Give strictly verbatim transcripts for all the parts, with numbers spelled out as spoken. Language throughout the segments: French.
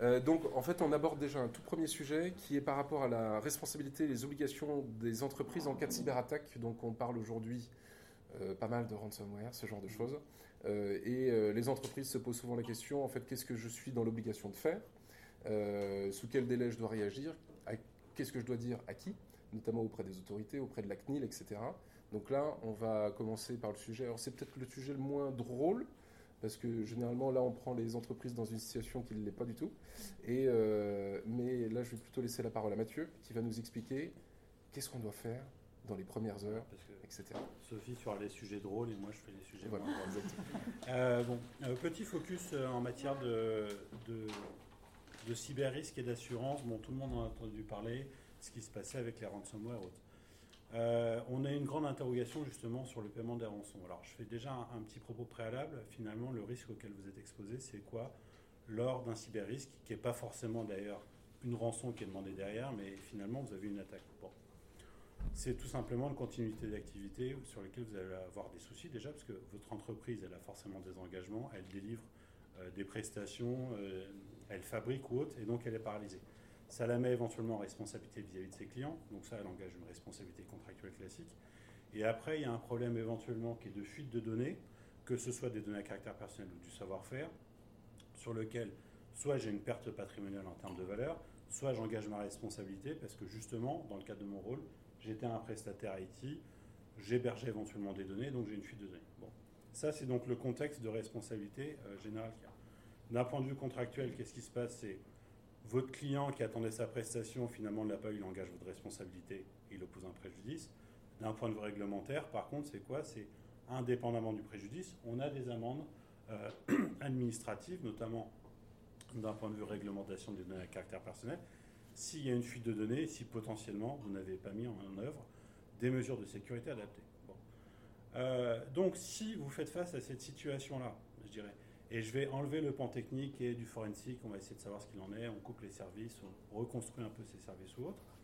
Euh, donc, en fait, on aborde déjà un tout premier sujet qui est par rapport à la responsabilité et les obligations des entreprises en cas de cyberattaque. Donc, on parle aujourd'hui euh, pas mal de ransomware, ce genre de choses. Euh, et euh, les entreprises se posent souvent la question, en fait, qu'est-ce que je suis dans l'obligation de faire? Euh, sous quel délai je dois réagir? À- Qu'est-ce que je dois dire à qui? Notamment auprès des autorités, auprès de la C N I L, et cetera. Donc là, on va commencer par le sujet. Alors, c'est peut-être le sujet le moins drôle, parce que généralement, là, on prend les entreprises dans une situation qui ne l'est pas du tout. Et, euh, mais là, je vais plutôt laisser la parole à Mathieu, qui va nous expliquer qu'est-ce qu'on doit faire dans les premières heures, Parce que et cetera. Sophie fera les sujets drôles et moi je fais les sujets Voilà, moins drôles. exactement. Euh, bon, euh, petit focus euh, en matière de, de, de cyber-risque et d'assurance. Bon, tout le monde en a entendu parler, ce qui se passait avec les ransomware et autres. Euh, on a une grande interrogation justement sur le paiement des rançons. Alors je fais déjà un, un petit propos préalable. Finalement, le risque auquel vous êtes exposé, c'est quoi lors d'un cyber-risque, qui n'est pas forcément d'ailleurs une rançon qui est demandée derrière, mais finalement vous avez une attaque. Bon. C'est tout simplement une continuité d'activité sur laquelle vous allez avoir des soucis déjà, parce que votre entreprise, elle a forcément des engagements, elle délivre euh, des prestations, euh, elle fabrique ou autre, et donc elle est paralysée. Ça la met éventuellement en responsabilité vis-à-vis de ses clients, donc ça, elle engage une responsabilité contractuelle classique. Et après, il y a un problème éventuellement qui est de fuite de données, que ce soit des données à caractère personnel ou du savoir-faire, sur lequel soit j'ai une perte patrimoniale en termes de valeur, soit j'engage ma responsabilité, parce que justement, dans le cadre de mon rôle, j'étais un prestataire I T, j'hébergeais éventuellement des données, donc j'ai une fuite de données. Bon. Ça, c'est donc le contexte de responsabilité euh, générale qu'il y a. D'un point de vue contractuel, qu'est-ce qui se passe? C'est votre client qui attendait sa prestation, finalement ne l'a pas eu, il engage votre responsabilité, il oppose un préjudice. D'un point de vue réglementaire, par contre, c'est quoi? C'est indépendamment du préjudice, on a des amendes euh, administratives, notamment d'un point de vue réglementation des données à caractère personnel, s'il y a une fuite de données, si potentiellement vous n'avez pas mis en œuvre des mesures de sécurité adaptées. Bon. Euh, donc si vous faites face à cette situation-là, je dirais, et je vais enlever le pan technique et du forensique, on va essayer de savoir ce qu'il en est, on coupe les services, on reconstruit un peu ces services ou autres.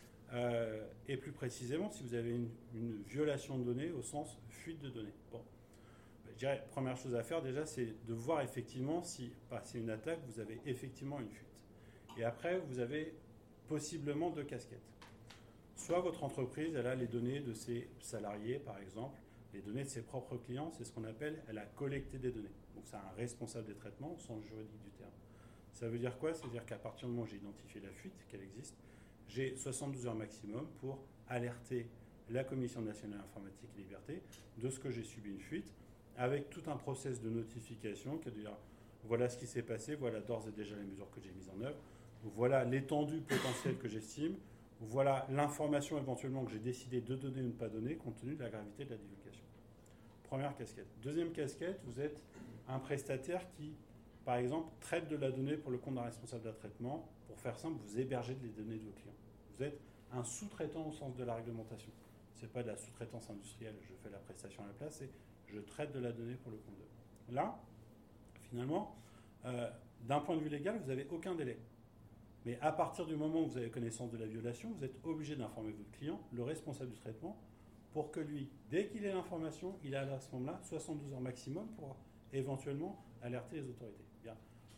Euh, et plus précisément, si vous avez une, une violation de données au sens fuite de données. Bon. Je dirais, première chose à faire déjà, c'est de voir effectivement si, passé une attaque, vous avez effectivement une fuite. Et après, vous avez possiblement deux casquettes. Soit votre entreprise, elle a les données de ses salariés, par exemple, les données de ses propres clients, c'est ce qu'on appelle, elle a collecté des données. Donc c'est un responsable des traitements au sens juridique du terme. Ça veut dire quoi? C'est-à-dire qu'à partir du moment où j'ai identifié la fuite, qu'elle existe, j'ai soixante-douze heures maximum pour alerter la Commission nationale informatique et liberté de ce que j'ai subi une fuite, avec tout un process de notification qui est de dire voilà ce qui s'est passé, voilà d'ores et déjà les mesures que j'ai mises en œuvre, voilà l'étendue potentielle que j'estime, voilà l'information éventuellement que j'ai décidé de donner ou de ne pas donner compte tenu de la gravité de la divulgation. Première casquette. Deuxième casquette, vous êtes un prestataire qui, par exemple, traite de la donnée pour le compte d'un responsable d'un traitement. Pour faire simple, vous hébergez les données de vos clients. Vous êtes un sous-traitant au sens de la réglementation. Ce n'est pas de la sous-traitance industrielle, je fais la prestation à la place, c'est je traite de la donnée pour le compte d'eux. Là, finalement, euh, d'un point de vue légal, vous n'avez aucun délai. Mais à partir du moment où vous avez connaissance de la violation, vous êtes obligé d'informer votre client, le responsable du traitement, pour que lui, dès qu'il ait l'information, il a à ce moment-là soixante-douze heures maximum pour éventuellement alerter les autorités. Bien.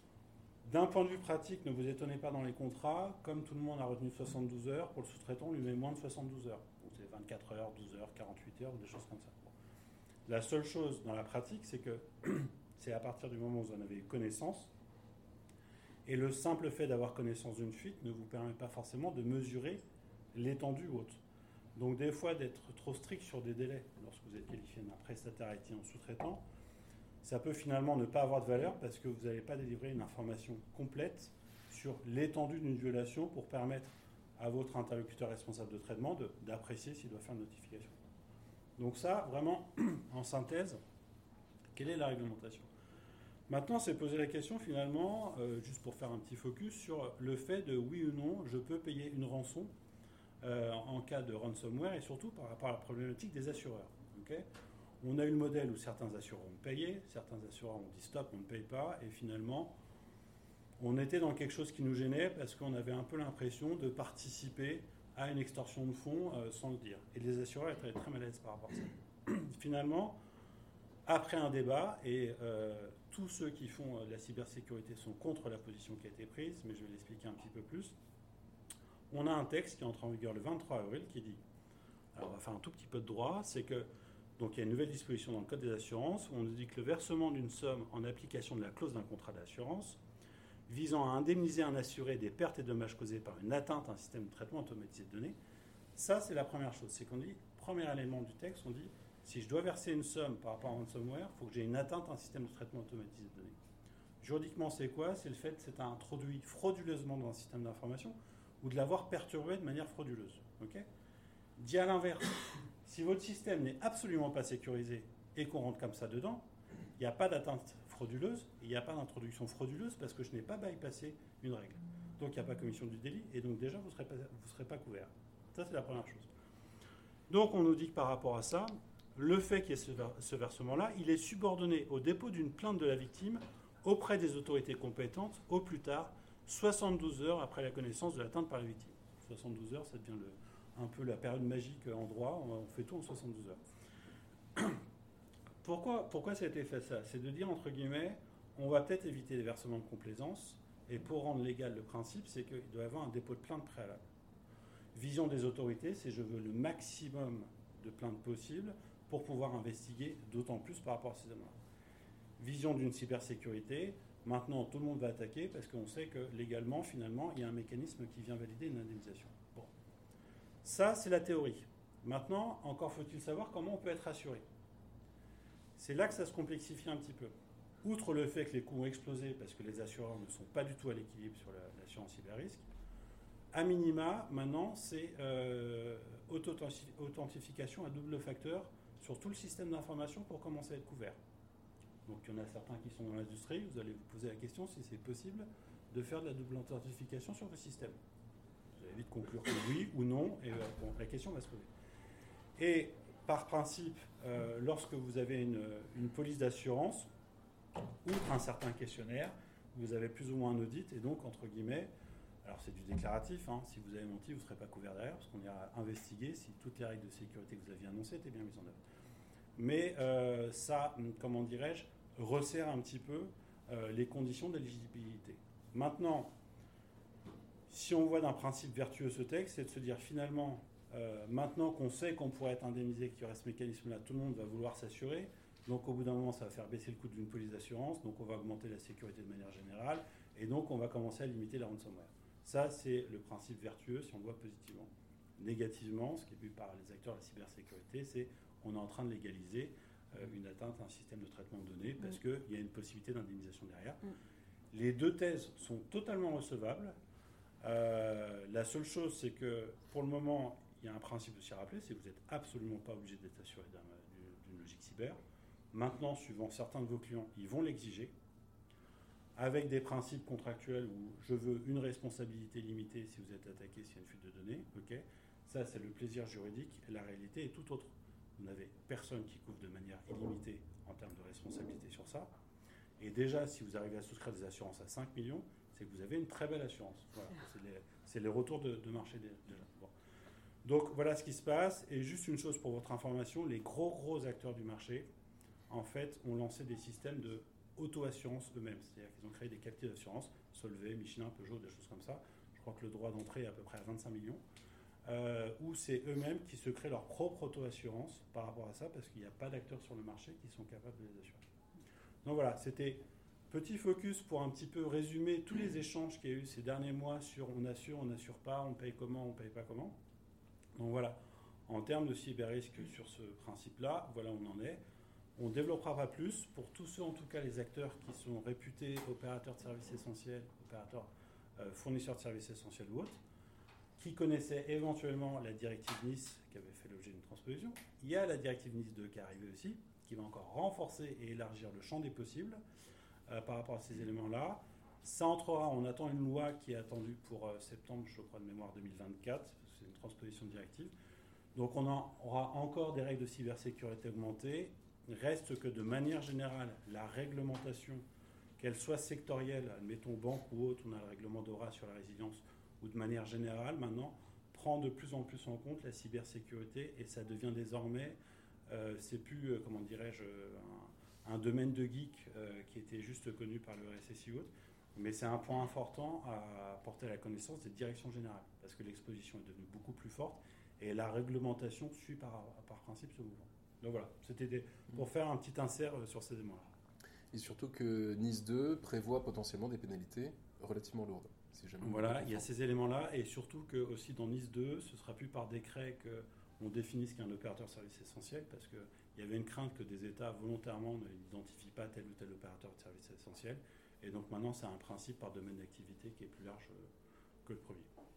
D'un point de vue pratique, ne vous étonnez pas dans les contrats, comme tout le monde a retenu soixante-douze heures, pour le sous-traitant, on lui met moins de soixante-douze heures. Donc c'est vingt-quatre heures, douze heures, quarante-huit heures, ou des choses comme ça. Bon. La seule chose dans la pratique, c'est que c'est à partir du moment où vous en avez connaissance, et le simple fait d'avoir connaissance d'une fuite ne vous permet pas forcément de mesurer l'étendue haute. Donc des fois, d'être trop strict sur des délais, lorsque vous êtes qualifié d'un prestataire I T en sous-traitant, ça peut finalement ne pas avoir de valeur parce que vous n'allez pas délivrer une information complète sur l'étendue d'une violation pour permettre à votre interlocuteur responsable de traitement de, d'apprécier s'il doit faire une notification. Donc ça, vraiment, en synthèse, quelle est la réglementation ? Maintenant, c'est poser la question finalement, euh, juste pour faire un petit focus, sur le fait de oui ou non, je peux payer une rançon euh, en cas de ransomware et surtout par rapport à la problématique des assureurs. Okay, on a eu le modèle où certains assureurs ont payé, certains assureurs ont dit stop, on ne paye pas, et finalement, on était dans quelque chose qui nous gênait parce qu'on avait un peu l'impression de participer à une extorsion de fonds euh, sans le dire. Et les assureurs étaient très mal à l'aise par rapport à ça. Finalement, après un débat, et euh, tous ceux qui font euh, de la cybersécurité sont contre la position qui a été prise, mais je vais l'expliquer un petit peu plus. On a un texte qui entre en vigueur le vingt-trois avril qui dit, alors on va faire un tout petit peu de droit, c'est que, donc il y a une nouvelle disposition dans le Code des assurances où on nous dit que le versement d'une somme en application de la clause d'un contrat d'assurance visant à indemniser un assuré des pertes et dommages causés par une atteinte à un système de traitement automatisé de données, ça c'est la première chose, c'est qu'on dit, premier élément du texte, on dit, si je dois verser une somme par rapport à un ransomware, il faut que j'ai une atteinte à un système de traitement automatisé de données. Juridiquement, c'est quoi? C'est le fait que c'est introduit frauduleusement dans un système d'information ou de l'avoir perturbé de manière frauduleuse. Okay, dit à l'inverse, si votre système n'est absolument pas sécurisé et qu'on rentre comme ça dedans, il n'y a pas d'atteinte frauduleuse, il n'y a pas d'introduction frauduleuse parce que je n'ai pas bypassé une règle. Donc il n'y a pas commission du délit et donc déjà vous ne serez pas, vous serez pas couvert. Ça c'est la première chose. Donc on nous dit que par rapport à ça, le fait qu'il y ait ce, ce versement-là, il est subordonné au dépôt d'une plainte de la victime auprès des autorités compétentes au plus tard soixante-douze heures après la connaissance de l'atteinte par la victime. soixante-douze heures, ça devient le, un peu la période magique en droit, on fait tout en soixante-douze heures. Pourquoi, pourquoi ça a été fait ça? C'est de dire, entre guillemets, on va peut-être éviter les versements de complaisance, et pour rendre légal le principe, c'est qu'il doit y avoir un dépôt de plainte préalable. Vision des autorités, c'est je veux le maximum de plaintes possibles pour pouvoir investiguer, d'autant plus par rapport à ces éléments. Vision d'une cybersécurité, maintenant tout le monde va attaquer parce qu'on sait que légalement, finalement, il y a un mécanisme qui vient valider une indemnisation. Bon. Ça, c'est la théorie. Maintenant, encore faut-il savoir comment on peut être assuré. C'est là que ça se complexifie un petit peu. Outre le fait que les coûts ont explosé parce que les assureurs ne sont pas du tout à l'équilibre sur l'assurance cyber-risque, à minima, maintenant, c'est euh, authentification à double facteur sur tout le système d'information pour commencer à être couvert. Donc il y en a certains qui sont dans l'industrie, vous allez vous poser la question si c'est possible de faire de la double authentification sur le système. Vous allez vite conclure que oui ou non, et euh, bon, la question va se poser. Et par principe, euh, lorsque vous avez une, une police d'assurance, outre un certain questionnaire, vous avez plus ou moins un audit, et donc, entre guillemets, alors c'est du déclaratif, hein, si vous avez menti, vous ne serez pas couvert derrière, parce qu'on ira investiguer si toutes les règles de sécurité que vous aviez annoncées étaient bien mises en œuvre. Mais euh, ça, comment dirais-je, resserre un petit peu euh, les conditions d'éligibilité. Maintenant, si on voit d'un principe vertueux ce texte, c'est de se dire finalement, euh, maintenant qu'on sait qu'on pourrait être indemnisé, qu'il y aurait ce mécanisme-là, tout le monde va vouloir s'assurer. Donc au bout d'un moment, ça va faire baisser le coût d'une police d'assurance, donc on va augmenter la sécurité de manière générale, et donc on va commencer à limiter la ransomware. Ça, c'est le principe vertueux si on le voit positivement. Négativement, ce qui est vu par les acteurs de la cybersécurité, c'est qu'on est en train de légaliser euh, une atteinte à un système de traitement de données parce qu'il y a une possibilité d'indemnisation derrière. Mm. Les deux thèses sont totalement recevables. Euh, la seule chose, c'est que pour le moment, il y a un principe aussi à rappeler, c'est que vous n'êtes absolument pas obligé d'être assuré d'une logique cyber. Maintenant, suivant certains de vos clients, ils vont l'exiger, avec des principes contractuels où je veux une responsabilité limitée si vous êtes attaqué, s'il y a une fuite de données. Okay. Ça, c'est le plaisir juridique. La réalité est tout autre. Vous n'avez personne qui couvre de manière illimitée en termes de responsabilité sur ça. Et déjà, si vous arrivez à souscrire des assurances à cinq millions, c'est que vous avez une très belle assurance. Voilà. C'est les, c'est les retours de, de marché déjà. Bon. Donc, voilà ce qui se passe. Et juste une chose pour votre information, les gros, gros acteurs du marché, en fait, ont lancé des systèmes de auto-assurance eux-mêmes. C'est-à-dire qu'ils ont créé des captives d'assurance, Solvay, Michelin, Peugeot, des choses comme ça. Je crois que le droit d'entrée est à peu près à vingt-cinq millions. Euh, où c'est eux-mêmes qui se créent leur propre auto-assurance par rapport à ça, parce qu'il n'y a pas d'acteurs sur le marché qui sont capables de les assurer. Donc voilà, c'était petit focus pour un petit peu résumer tous les échanges qu'il y a eu ces derniers mois sur on assure, on n'assure pas, on paye comment, on paye pas comment. Donc voilà, en termes de cyber-risque sur ce principe-là, voilà où on en est. On ne développera pas plus. Pour tous ceux, en tout cas, les acteurs qui sont réputés opérateurs de services essentiels, opérateurs euh, fournisseurs de services essentiels ou autres, qui connaissaient éventuellement la directive Nice, qui avait fait l'objet d'une transposition. Il y a la directive Nice deux qui est arrivée aussi, qui va encore renforcer et élargir le champ des possibles euh, par rapport à ces éléments-là. Ça entrera, on attend une loi qui est attendue pour euh, septembre, je crois, de mémoire deux mille vingt-quatre, parce que c'est une transposition de directive. Donc on en aura encore des règles de cybersécurité augmentées. Reste que de manière générale, la réglementation, qu'elle soit sectorielle, admettons banque ou autre, on a le règlement DORA sur la résilience, ou de manière générale, maintenant, prend de plus en plus en compte la cybersécurité et ça devient désormais Euh, c'est plus, euh, comment dirais-je, un, un domaine de geek euh, qui était juste connu par le R S S I ou autre, mais c'est un point important à porter à la connaissance des directions générales, parce que l'exposition est devenue beaucoup plus forte et la réglementation suit par, par principe ce mouvement. Donc voilà, c'était des, pour faire un petit insert sur ces éléments-là. Et surtout que Nice deux prévoit potentiellement des pénalités relativement lourdes. Si jamais voilà, il y a ces éléments-là, et surtout que aussi dans Nice deux, ce sera plus par décret qu'on définisse ce qu'est un opérateur de service essentiel, parce qu'il y avait une crainte que des États volontairement n'identifient pas tel ou tel opérateur de service essentiel. Et donc maintenant, c'est un principe par domaine d'activité qui est plus large que le premier.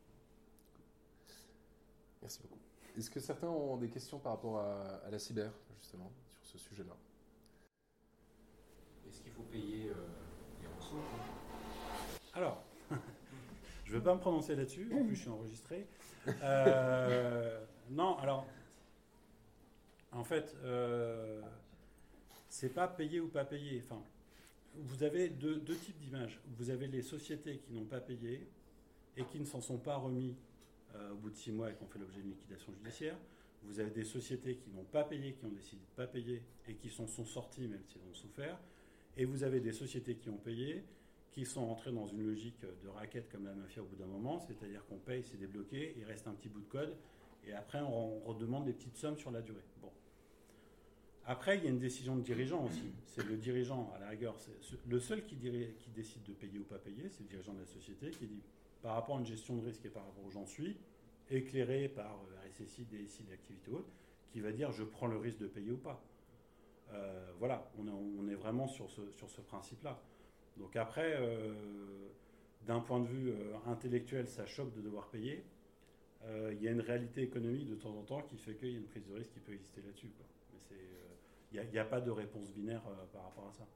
Merci beaucoup. Est-ce que certains ont des questions par rapport à, à la cyber, justement, sur ce sujet-là? Est-ce qu'il faut payer euh, les ressources? Alors, je ne vais pas me prononcer là-dessus, en plus je suis enregistré. Euh, non, alors, en fait, euh, c'est pas payer ou pas payer. Enfin, vous avez deux, deux types d'images. Vous avez les sociétés qui n'ont pas payé et qui ne s'en sont pas remis euh, au bout de six mois et qui ont fait l'objet d'une liquidation judiciaire. Vous avez des sociétés qui n'ont pas payé, qui ont décidé de ne pas payer et qui s'en sont sorties même s'ils ont souffert. Et vous avez des sociétés qui ont payé, qui sont entrées dans une logique de raquette comme la mafia au bout d'un moment, c'est-à-dire qu'on paye, c'est débloqué, il reste un petit bout de code et après on redemande des petites sommes sur la durée. Bon. Après, il y a une décision de dirigeant aussi. C'est le dirigeant, à la rigueur, c'est le seul qui, dirait, qui décide de payer ou pas payer, c'est le dirigeant de la société qui dit, par rapport à une gestion de risque et par rapport où j'en suis, éclairé par R S S I, D S I, d'activité haute, qui va dire je prends le risque de payer ou pas. Euh, voilà, on est, on est vraiment sur ce, sur ce principe-là. Donc après, euh, d'un point de vue euh, intellectuel, ça choque de devoir payer. Euh, il y a une réalité économique de temps en temps qui fait qu'il y a une prise de risque qui peut exister là-dessus, quoi. Mais c'est... Euh, il n'y a, a pas de réponse binaire euh, par rapport à ça.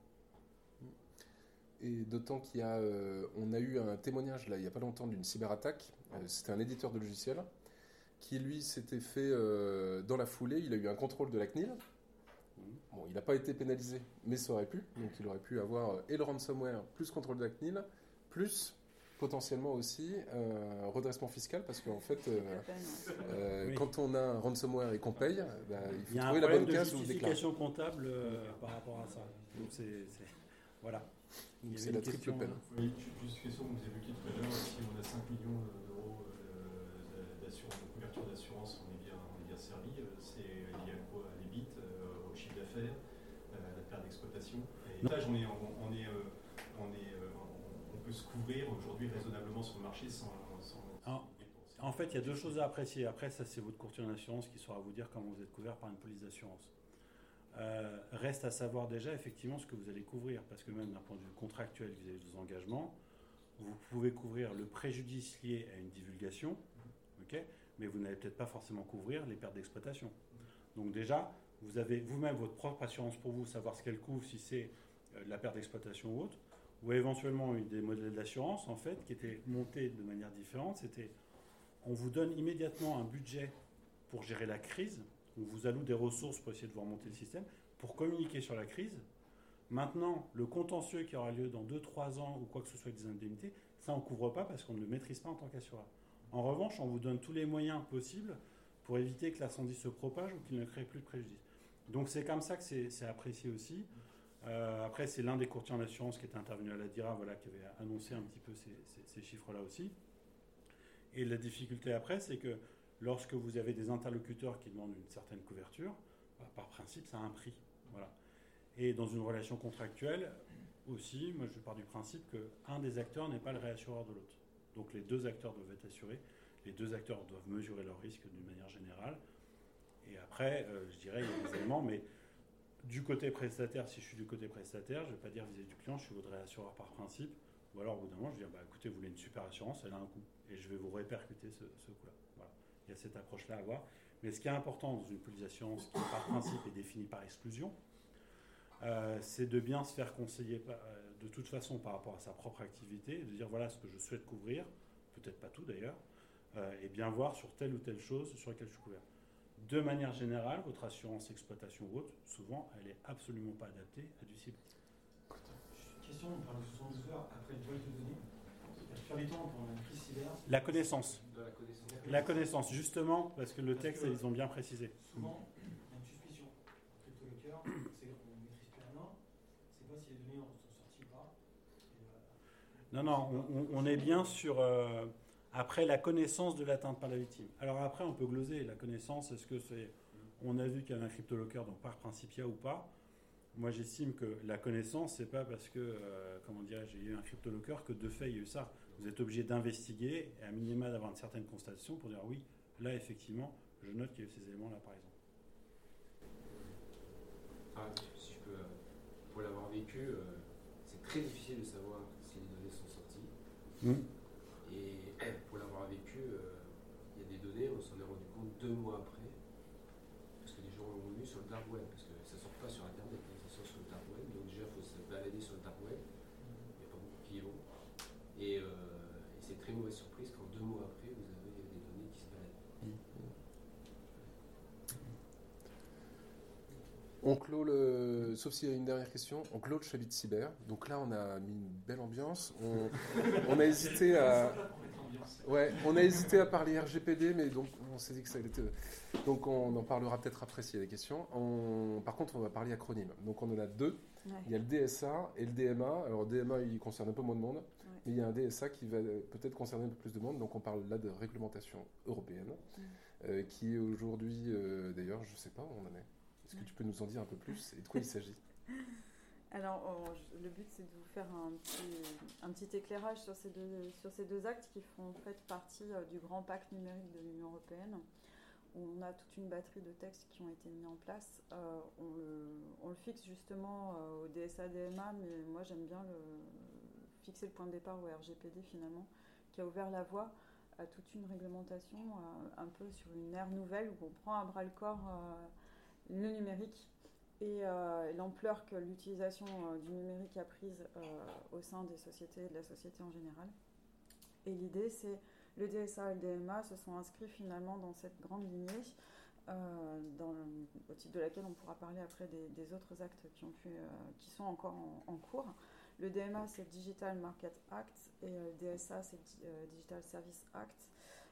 Et d'autant qu'il y a, euh, on a eu un témoignage là il n'y a pas longtemps d'une cyberattaque. Euh, c'était un éditeur de logiciels qui lui s'était fait euh, dans la foulée. Il a eu un contrôle de la C N I L. Mmh. Bon, il n'a pas été pénalisé, mais ça aurait pu. Donc il aurait pu avoir euh, et le ransomware plus contrôle de la C N I L plus potentiellement aussi euh, redressement fiscal, parce qu'en fait, euh, euh, oui. quand on a un ransomware et qu'on paye, bah, il faut il trouver la bonne case où on déclare. Il y a un problème de justification comptable euh, par rapport à ça. Donc c'est, c'est... voilà. C'est la triple peine. Oui, juste une question que vous évoquiez tout à l'heure. Si on a cinq millions d'euros d'assurance, de couverture d'assurance, on est bien, on est bien servi. C'est lié à quoi? À l'E B I T, au chiffre d'affaires, à la perte d'exploitation. Et là, on est, on est, on est, on peut se couvrir aujourd'hui raisonnablement sur le marché sans. sans en, en fait, il y a deux choses à apprécier. Après, ça, c'est votre courtier en assurance qui saura vous dire comment vous êtes couvert par une police d'assurance. Euh, reste à savoir déjà effectivement ce que vous allez couvrir, parce que même d'un point de vue contractuel vis-à-vis de vos engagements, vous pouvez couvrir le préjudice lié à une divulgation, okay, mais vous n'allez peut-être pas forcément couvrir les pertes d'exploitation. Donc déjà, vous avez vous-même votre propre assurance pour vous, savoir ce qu'elle couvre, si c'est euh, la perte d'exploitation ou autre, ou éventuellement eu des modèles d'assurance en fait qui étaient montés de manière différente. C'était, on vous donne immédiatement un budget pour gérer la crise. On vous alloue des ressources pour essayer de vous remonter le système, pour communiquer sur la crise. Maintenant, le contentieux qui aura lieu dans deux trois ans ou quoi que ce soit avec des indemnités, ça on ne couvre pas parce qu'on ne le maîtrise pas en tant qu'assureur. En revanche, on vous donne tous les moyens possibles pour éviter que l'incendie se propage ou qu'il ne crée plus de préjudice. Donc c'est comme ça que c'est, c'est apprécié aussi. Euh, après, c'est l'un des courtiers en assurance qui était intervenu à la DIRA, voilà, qui avait annoncé un petit peu ces, ces, ces chiffres-là aussi. Et la difficulté après, c'est que lorsque vous avez des interlocuteurs qui demandent une certaine couverture, bah, par principe, ça a un prix. Voilà. Et dans une relation contractuelle, aussi, moi je pars du principe qu'un des acteurs n'est pas le réassureur de l'autre. Donc les deux acteurs doivent être assurés, les deux acteurs doivent mesurer leurs risques d'une manière générale. Et après, euh, je dirais, il y a des éléments, mais du côté prestataire, si je suis du côté prestataire, je ne vais pas dire vis-à-vis du client, je suis votre réassureur par principe. Ou alors au bout d'un moment, je vais dire, bah, écoutez, vous voulez une super assurance, elle a un coût. Et je vais vous répercuter ce, ce coût-là. Voilà. Il y a cette approche-là à avoir. Mais ce qui est important dans une police d'assurance qui, par principe, est définie par exclusion, euh, c'est de bien se faire conseiller par, euh, de toute façon par rapport à sa propre activité, et de dire voilà ce que je souhaite couvrir, peut-être pas tout d'ailleurs, euh, et bien voir sur telle ou telle chose sur laquelle je suis couvert. De manière générale, votre assurance exploitation ou autre, souvent, elle n'est absolument pas adaptée à du cible. Question, on parle de soixante-douze heures après le vol de données. Sur les temps pour une crise cyber. La connaissance. De la connaissance. La connaissance, justement, parce que le texte, parce que ils ont bien précisé. Souvent, il y a une suspicion. Non, non, on, on- on est bien sur, euh, après, la connaissance de l'atteinte par la victime. Alors après, on peut gloser la connaissance. Est-ce que c'est... On a vu qu'il y avait un cryptolocker, donc par principia ou pas. Moi, j'estime que la connaissance, c'est pas parce que, euh, comment dirais-je, il y a eu un cryptolocker que de fait, il y a eu ça. Vous êtes obligé d'investiguer et à minima d'avoir une certaine constatation pour dire oui, là, effectivement, je note qu'il y a eu ces éléments-là, par exemple. Ah, si je peux, euh, pour l'avoir vécu, euh, c'est très difficile de savoir si les données sont sorties. Mmh. Et pour l'avoir vécu, euh, il y a des données, on s'en est rendu compte deux mois après, parce que les gens l'ont vu sur le dark web, parce que ça ne sort pas sur Internet, hein, ça sort sur le dark web, donc déjà il faut se balader sur le dark web, il n'y a pas beaucoup qui y vont. Et, euh, et c'est une très mauvaise surprise quand deux mois après, vous avez des données qui se baladent. On clôt le... Sauf s'il y a une dernière question, on clôt le chapitre cyber. Donc là, on a mis une belle ambiance. On, on a hésité à... Ouais, on a hésité à parler R G P D, mais donc on s'est dit que ça allait être... Donc on en parlera peut-être après s'il y a des questions. On... Par contre, on va parler acronyme. Donc on en a deux. Ouais. Il y a le D S A et le D M A. Alors le D M A, il concerne un peu moins de monde. Ouais. Mais il y a un D S A qui va peut-être concerner un peu plus de monde. Donc on parle là de réglementation européenne, Mm. euh, qui est aujourd'hui... euh, D'ailleurs, je ne sais pas où on en est. Est-ce que tu peux nous en dire un peu plus et de quoi il s'agit? Alors, on- je- le but, c'est de vous faire un petit, un petit éclairage sur ces, deux, sur ces deux actes qui font en fait partie euh, du grand pacte numérique de l'Union européenne, où on a toute une batterie de textes qui ont été mis en place. Euh, on, le, on le fixe justement euh, au D S A D M A, mais moi j'aime bien le, fixer le point de départ au R G P D finalement, qui a ouvert la voie à toute une réglementation euh, un peu sur une ère nouvelle où on prend à bras le corps euh, le numérique et euh, l'ampleur que l'utilisation euh, du numérique a prise euh, au sein des sociétés et de la société en général. Et l'idée, c'est le D S A et le D M A se sont inscrits finalement dans cette grande lignée, euh, dans le, au titre de laquelle on pourra parler après des, des autres actes qui, ont pu, euh, qui sont encore en, en cours. Le D M A, c'est le Digital Market Act et le D S A, c'est le euh, Digital Service Act.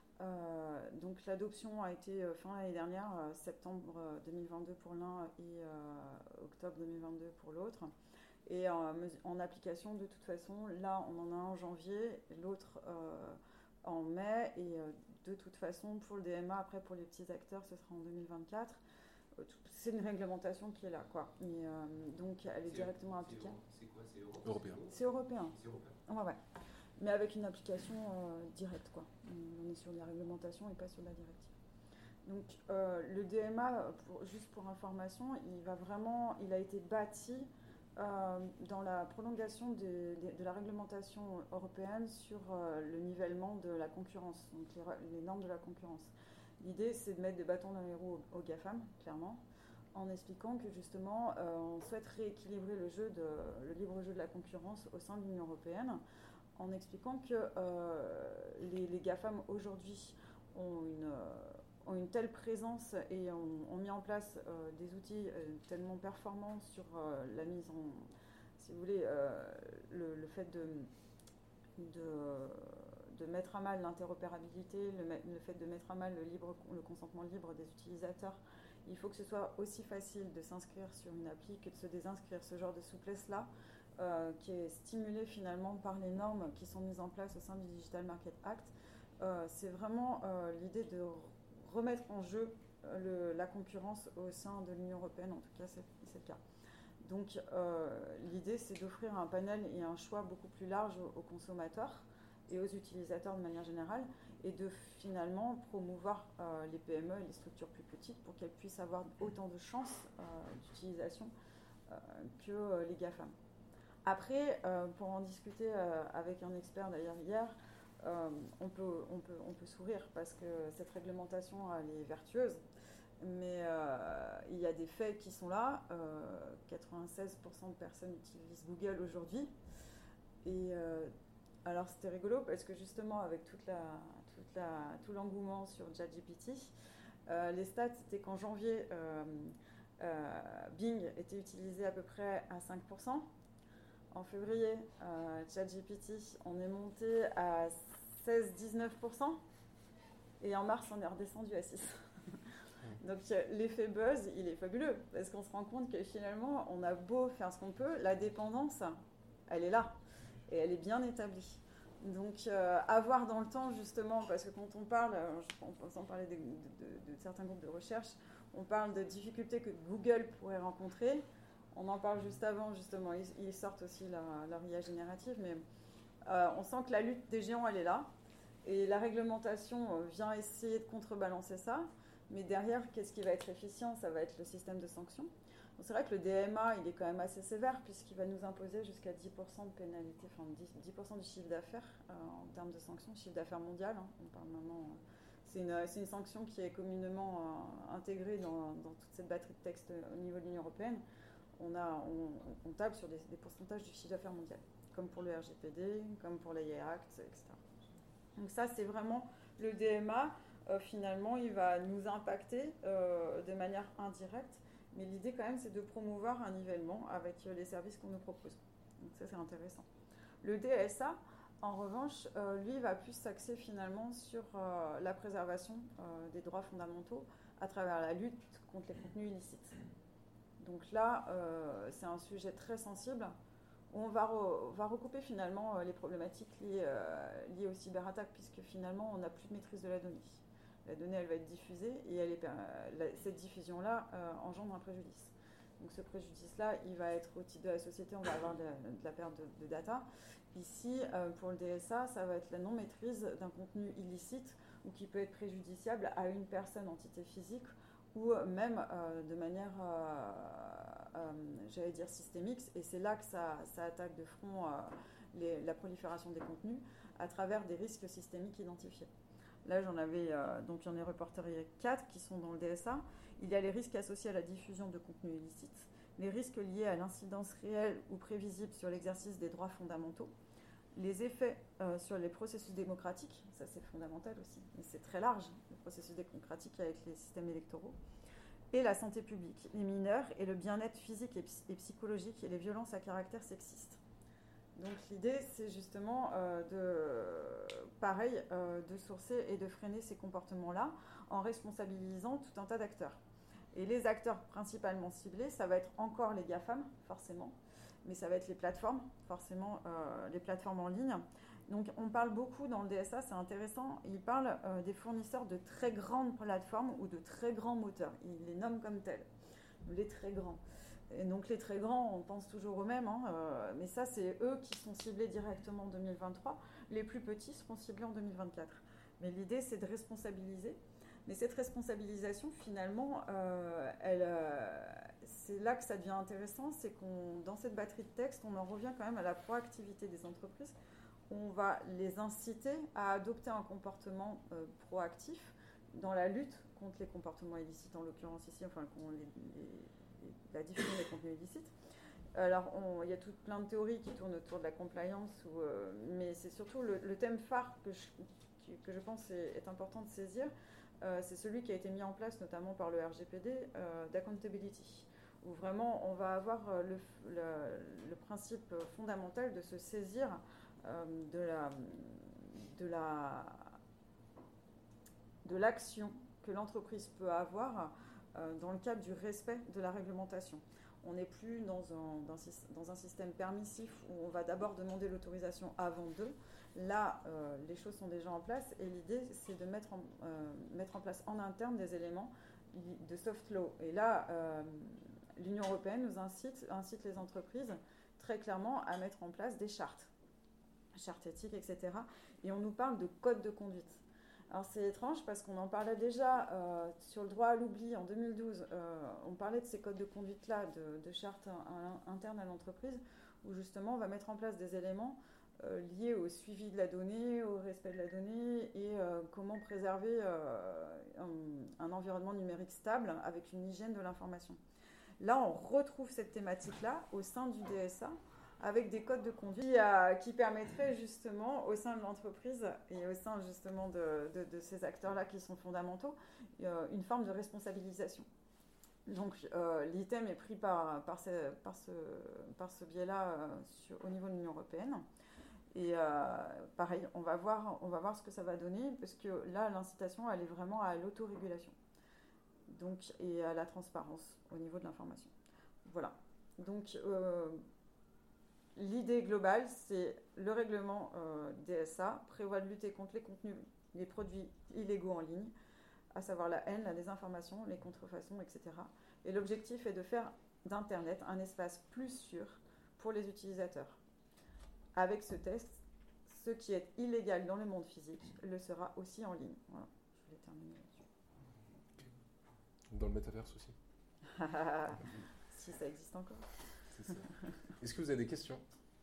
Euh, donc l'adoption a été euh, fin l'année dernière, euh, septembre euh, deux mille vingt-deux pour l'un et euh, octobre deux mille vingt-deux pour l'autre. Et en, en application, de toute façon, là on en a un en janvier, l'autre euh, en mai, et euh, de toute façon pour le D M A, après pour les petits acteurs, ce sera en deux mille vingt-quatre. Euh, tout- c'est une réglementation qui est là, quoi. Et, euh, donc elle est C'est- directement c'est appliquée. Euro- C'est quoi? C'est Euro- Européen. C'est européen. C'est européen. Ouais, ouais. Mais avec une application euh, directe, quoi. On est sur la réglementation et pas sur la directive. Donc euh, le D M A, pour, juste pour information, il va vraiment, il a été bâti euh, dans la prolongation de, de, de la réglementation européenne sur euh, le nivellement de la concurrence, donc les, les normes de la concurrence. L'idée, c'est de mettre des bâtons dans les roues aux, aux GAFAM, clairement, en expliquant que justement, euh, on souhaite rééquilibrer le, jeu de, le libre jeu de la concurrence au sein de l'Union européenne, en expliquant que euh, les, les GAFAM aujourd'hui ont une, euh, ont une telle présence et ont, ont mis en place euh, des outils euh, tellement performants sur euh, la mise en, si vous voulez, euh, le, le fait de, de, de mettre à mal l'interopérabilité, le, le fait de mettre à mal le, libre, le consentement libre des utilisateurs. Il faut que ce soit aussi facile de s'inscrire sur une appli que de se désinscrire. Ce genre de souplesse-là, Euh, qui est stimulé finalement par les normes qui sont mises en place au sein du Digital Market Act. Euh, c'est vraiment euh, l'idée de remettre en jeu euh, le, la concurrence au sein de l'Union européenne, en tout cas c'est, c'est le cas. Donc euh, l'idée, c'est d'offrir un panel et un choix beaucoup plus large aux, aux consommateurs et aux utilisateurs de manière générale, et de finalement promouvoir euh, les P M E et les structures plus petites pour qu'elles puissent avoir autant de chances euh, d'utilisation euh, que euh, les GAFAM. Après, euh, pour en discuter euh, avec un expert d'ailleurs hier, euh, on, peut, on, peut, on peut sourire parce que cette réglementation, elle est vertueuse, mais euh, il y a des faits qui sont là. Euh, quatre-vingt-seize pour cent de personnes utilisent Google aujourd'hui. Et euh, alors c'était rigolo parce que justement avec toute la, toute la, tout l'engouement sur ChatGPT, euh, les stats c'était qu'en janvier, euh, euh, Bing était utilisé à peu près à cinq pour cent. En février, euh, ChatGPT, on est monté à seize à dix-neuf pour cent. Et en mars, on est redescendu à six pour cent. Donc l'effet buzz, il est fabuleux. Parce qu'on se rend compte que finalement, on a beau faire ce qu'on peut, la dépendance, elle est là. et elle est bien établie. Donc, euh, à voir dans le temps, justement, parce que quand on parle, en pensant parler de, de, de, de certains groupes de recherche, on parle de difficultés que Google pourrait rencontrer. On en parle juste avant, justement, ils, ils sortent aussi leur, leur I A générative, mais euh, on sent que la lutte des géants, elle est là, et la réglementation vient essayer de contrebalancer ça, mais derrière, qu'est-ce qui va être efficient? Ça va être le système de sanctions. Donc, c'est vrai que le D M A, il est quand même assez sévère, puisqu'il va nous imposer jusqu'à dix pour cent de pénalité, enfin dix pour cent du chiffre d'affaires euh, en termes de sanctions, chiffre d'affaires mondial, hein, on parle maintenant... Euh, C'est une, c'est une sanction qui est communément euh, intégrée dans, dans toute cette batterie de textes au niveau de l'Union européenne. On, a, on, on table sur des, des pourcentages du chiffre d'affaires mondial, comme pour le R G P D, comme pour l'A I A Act, et cetera. Donc ça, c'est vraiment le D M A. Euh, finalement, il va nous impacter euh, de manière indirecte, mais l'idée quand même, c'est de promouvoir un nivellement avec les services qu'on nous propose. Donc ça, c'est intéressant. Le D S A, en revanche, euh, lui va plus s'axer finalement sur euh, la préservation euh, des droits fondamentaux à travers la lutte contre les contenus illicites. Donc là, euh, c'est un sujet très sensible où on va, re, va recouper finalement euh, les problématiques liées, euh, liées aux cyberattaques, puisque finalement, on n'a plus de maîtrise de la donnée. La donnée, elle va être diffusée et elle est, euh, la, cette diffusion-là euh, engendre un préjudice. Donc ce préjudice-là, il va être au titre de la société, on va avoir de, de la perte de, de data. Ici, euh, pour le D S A, ça va être la non-maîtrise d'un contenu illicite ou qui peut être préjudiciable à une personne, entité physique, ou même euh, de manière, euh, euh, j'allais dire, systémique. Et c'est là que ça, ça attaque de front euh, les, la prolifération des contenus à travers des risques systémiques identifiés. Là, j'en avais, euh, donc j'en ai reporté quatre qui sont dans le D S A. Il y a les risques associés à la diffusion de contenus illicites, les risques liés à l'incidence réelle ou prévisible sur l'exercice des droits fondamentaux, les effets euh, sur les processus démocratiques, ça c'est fondamental aussi, mais c'est très large, le processus démocratique avec les systèmes électoraux, et la santé publique, les mineurs et le bien-être physique et, psy- et psychologique et les violences à caractère sexiste. Donc l'idée, c'est justement euh, de, pareil, euh, de sourcer et de freiner ces comportements-là en responsabilisant tout un tas d'acteurs. Et les acteurs principalement ciblés, ça va être encore les GAFAM, forcément, mais ça va être les plateformes, forcément euh, les plateformes en ligne. Donc on parle beaucoup dans le D S A, c'est intéressant, ils parlent euh, des fournisseurs de très grandes plateformes ou de très grands moteurs. Ils les nomment comme tels, les très grands. Et donc les très grands, on pense toujours aux mêmes, hein, euh, mais ça c'est eux qui sont ciblés directement en deux mille vingt-trois. Les plus petits seront ciblés en deux mille vingt-quatre. Mais l'idée c'est de responsabiliser. Mais cette responsabilisation, finalement, euh, elle, euh, c'est là que ça devient intéressant, c'est qu'on, dans cette batterie de texte, on en revient quand même à la proactivité des entreprises. On va les inciter à adopter un comportement euh, proactif dans la lutte contre les comportements illicites, en l'occurrence ici, enfin, les, les, les, la diffusion des contenus illicites. Alors, on, il y a tout plein de théories qui tournent autour de la compliance, ou, euh, mais c'est surtout le, le thème phare que je, que je pense est, est important de saisir. Euh, c'est celui qui a été mis en place notamment par le R G P D euh, d'accountability, où vraiment on va avoir euh, le, le, le principe fondamental de se saisir euh, de, la, de, la, de l'action que l'entreprise peut avoir euh, dans le cadre du respect de la réglementation. On n'est plus dans un, dans, dans un système permissif où on va d'abord demander l'autorisation avant d'eux. Là, euh, les choses sont déjà en place et l'idée, c'est de mettre en, euh, mettre en place en interne des éléments de soft law. Et là, euh, l'Union européenne nous incite, incite les entreprises très clairement à mettre en place des chartes, chartes éthiques, et cetera. Et on nous parle de code de conduite. Alors c'est étrange parce qu'on en parlait déjà euh, sur le droit à l'oubli en deux mille douze. Euh, on parlait de ces codes de conduite-là, de, de chartes internes à l'entreprise, où justement on va mettre en place des éléments euh, liés au suivi de la donnée, au respect de la donnée et euh, comment préserver euh, un, un environnement numérique stable avec une hygiène de l'information. Là, on retrouve cette thématique-là au sein du D S A, avec des codes de conduite qui, euh, qui permettraient justement au sein de l'entreprise et au sein justement de, de, de ces acteurs-là qui sont fondamentaux, euh, une forme de responsabilisation. Donc euh, l'item est pris par, par, ce, par, ce, par ce biais-là euh, sur, au niveau de l'Union européenne. Et euh, pareil, on va, voir, on va voir ce que ça va donner, parce que là, l'incitation, elle est vraiment à l'autorégulation donc, et à la transparence au niveau de l'information. Voilà. Donc... Euh, l'idée globale, c'est le règlement euh, D S A prévoit de lutter contre les contenus, les produits illégaux en ligne, à savoir la haine, la désinformation, les contrefaçons, et cetera. Et l'objectif est de faire d'Internet un espace plus sûr pour les utilisateurs. Avec ce test, ce qui est illégal dans le monde physique le sera aussi en ligne. Voilà, je voulais terminer là-dessus. Dans le métaverse aussi. Si ça existe encore. C'est ça. Est-ce que vous avez des questions?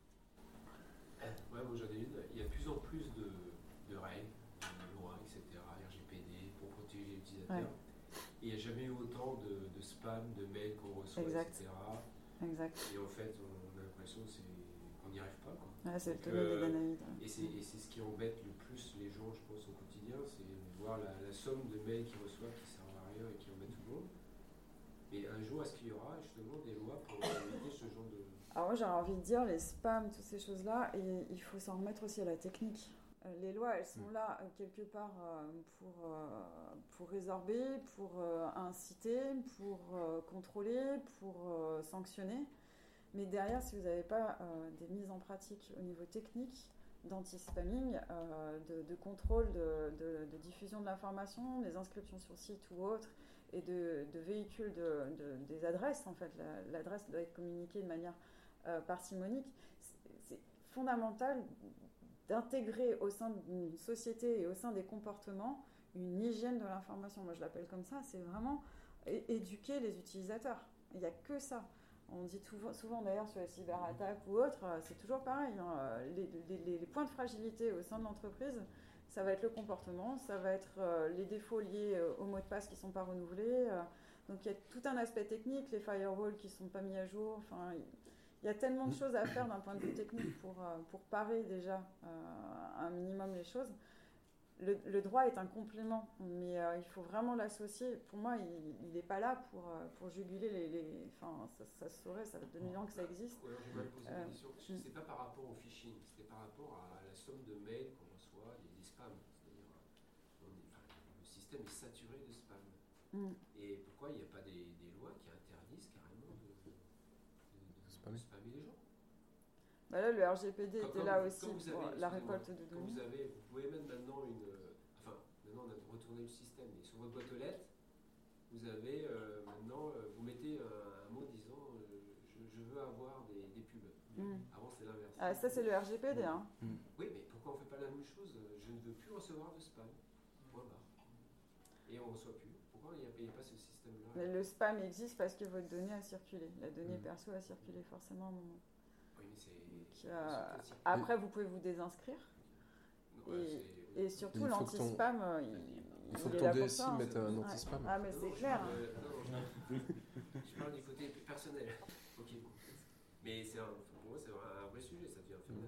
Ouais, moi j'en ai une. Il y a de plus en plus de, de règles, de lois, et cetera, R G P D, pour protéger les utilisateurs. Ouais. Et il n'y a jamais eu autant de, de spam, de mails qu'on reçoit, Exact. et cetera. Exact. Et en fait, on a l'impression que c'est- qu'on n'y arrive pas. Quoi. Ouais, c'est le Donc, tonneau des euh, Danaïdes. Et c'est et c'est ce qui embête le plus les gens, je pense, au quotidien, c'est de voir la, la somme de mails qu'ils reçoivent qui servent à rien et qui embêtent tout le monde. Mais un jour, est-ce qu'il y aura justement des lois pour éviter ce genre de... Alors moi j'aurais envie de dire les spams, toutes ces choses-là, et il faut s'en remettre aussi à la technique. Euh, Les lois, elles sont là euh, quelque part euh, pour, euh, pour résorber, pour euh, inciter, pour euh, contrôler, pour euh, sanctionner. Mais derrière, si vous n'avez pas euh, des mises en pratique au niveau technique, d'anti-spamming, euh, de, de contrôle de, de- de diffusion de l'information, des inscriptions sur site ou autres, et de, de véhicule de, de- des adresses, en fait, la- l'adresse doit être communiquée de manière euh, parcimonique. C'est- C'est fondamental d'intégrer au sein d'une société et au sein des comportements une hygiène de l'information. Moi, je l'appelle comme ça, c'est vraiment é- éduquer les utilisateurs. Il n'y a que ça. On dit souvent, souvent d'ailleurs sur les cyberattaques ou autres, euh, c'est toujours pareil. Hein. Les, les- les points de fragilité au sein de l'entreprise, ça va être le comportement, ça va être euh, les défauts liés euh, aux mots de passe qui ne sont pas renouvelés. euh. Donc il y a tout un aspect technique, les firewalls qui ne sont pas mis à jour. Enfin, il y a tellement de choses à faire d'un point de vue technique pour, euh, pour parer déjà euh, un minimum les choses. Le, le droit est un complément, mais euh, il faut vraiment l'associer. Pour moi, il n'est pas là pour, euh, pour juguler les... les- Enfin, ça, ça se saurait, ça fait deux mille ans que ça existe. Ou alors j'ai mal posé Euh, la question. mm. C'est pas par rapport au phishing, c'était par rapport à la somme de mails qu'on reçoit, les, les spams. C'est-à-dire, on est- enfin, le système est saturé de spam. Mm. Et pourquoi il n'y a pas des, des lois qui interdisent carrément de, de, de- de Spammer. spammer les gens? Bah là, le R G P D Comme- était comme là vous- aussi comme vous pour avez- la excusez-moi, récolte de Quand vous, données. avez, vous pouvez mettre maintenant une. euh, Enfin, maintenant on a retourné le système, mais sur votre boîte aux lettres, vous avez euh, maintenant, euh, vous mettez un, un mot disant euh, je, je veux avoir des, des pubs. Mm. Avant c'était l'inverse. Ah, ça, c'est le R G P D. Hein. Oui, mais pourquoi on ne fait pas la même chose? Je ne veux plus recevoir de spam. Point barre. Et on ne reçoit plus. Pourquoi il n'y a, il y a pas ce système-là? Mais le spam existe parce que votre donnée a circulé. La donnée Mm. perso a circulé forcément à un moment. Oui, mais c'est. Donc, euh, c'est classique. après, vous pouvez vous désinscrire. Non, ouais, et- c'est- Et surtout, Il faut que ton- l'anti-spam, euh, il, Il faut il que est ton là pour D S I ça, hein. mette un Ouais. anti-spam. Ah, mais Non, c'est non, je clair. parle, hein. euh, non, non, je, je parle du côté personnel. Ok. Mais c'est un, pour moi, c'est un, un vrai sujet, ça devient un phénomène.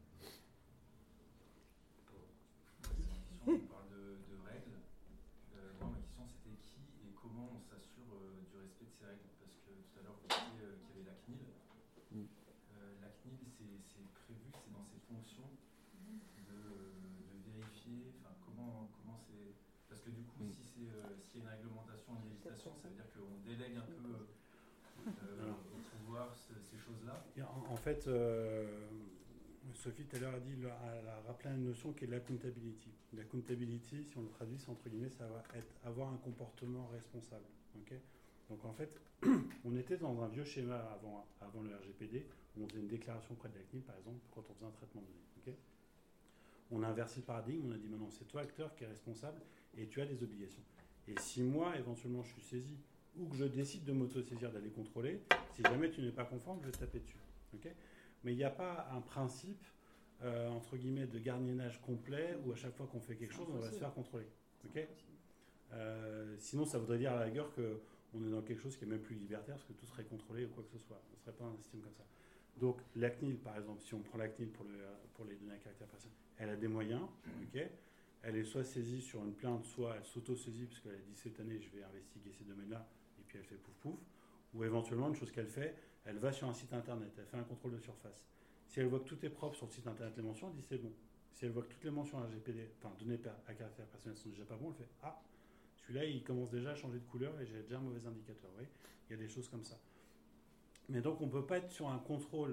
Pardon. Si on parle de, de règles, euh, moi ma question c'était qui et comment on s'assure euh, du respect de ces règles? Parce que tout à l'heure vous disiez euh, qu'il y avait la C N I L. Mm. Euh, la C N I L c'est c'est prévu, c'est dans ses fonctions de, de vérifier, enfin comment comment c'est. Parce que du coup Mm. si c'est euh, s'il y a une réglementation, une législation, ça veut dire qu'on délègue un peu euh, au pouvoir ce- ces choses-là. Et En, en fait, euh, Sophie tout à l'heure a dit, elle a rappelé une notion qui est l'accountability. L'accountability, si on le traduit, c'est entre guillemets, ça va être avoir un comportement responsable. Ok. Donc en fait, on était dans un vieux schéma avant, avant le R G P D, où on faisait une déclaration auprès de la C N I L, par exemple, quand on faisait un traitement de données. Ok. On a inversé le paradigme, on a dit maintenant c'est toi acteur qui est responsable et tu as des obligations. Et si moi, éventuellement, je suis saisi ou que je décide de m'auto-saisir d'aller contrôler, si jamais tu n'es pas conforme, je vais te taper dessus. Okay. Mais il n'y a pas un principe, euh, entre guillemets, de gardiennage complet où à chaque fois qu'on fait quelque chose, on va se faire contrôler. Okay. Euh, sinon, ça voudrait dire à la rigueur qu'on est dans quelque chose qui est même plus libertaire parce que tout serait contrôlé ou quoi que ce soit. On ne serait pas un système comme ça. Donc la C N I L, par exemple, si on prend la C N I L pour, le, pour les données à caractère personnel, elle a des moyens. Okay. Elle est soit saisie sur une plainte, soit elle s'auto-saisit parce qu'elle a dit cette année je vais investiguer ces domaines-là, et puis elle fait pouf pouf. Ou éventuellement, une chose qu'elle fait, elle va sur un site internet, elle fait un contrôle de surface. Si elle voit que tout est propre sur le site internet, les mentions, elle dit c'est bon. Si elle voit que toutes les mentions R G P D, enfin données à caractère personnel sont déjà pas bons, elle fait ah, celui-là il commence déjà à changer de couleur et j'ai déjà un mauvais indicateur. Oui, il y a des choses comme ça. Mais donc on ne peut pas être sur un contrôle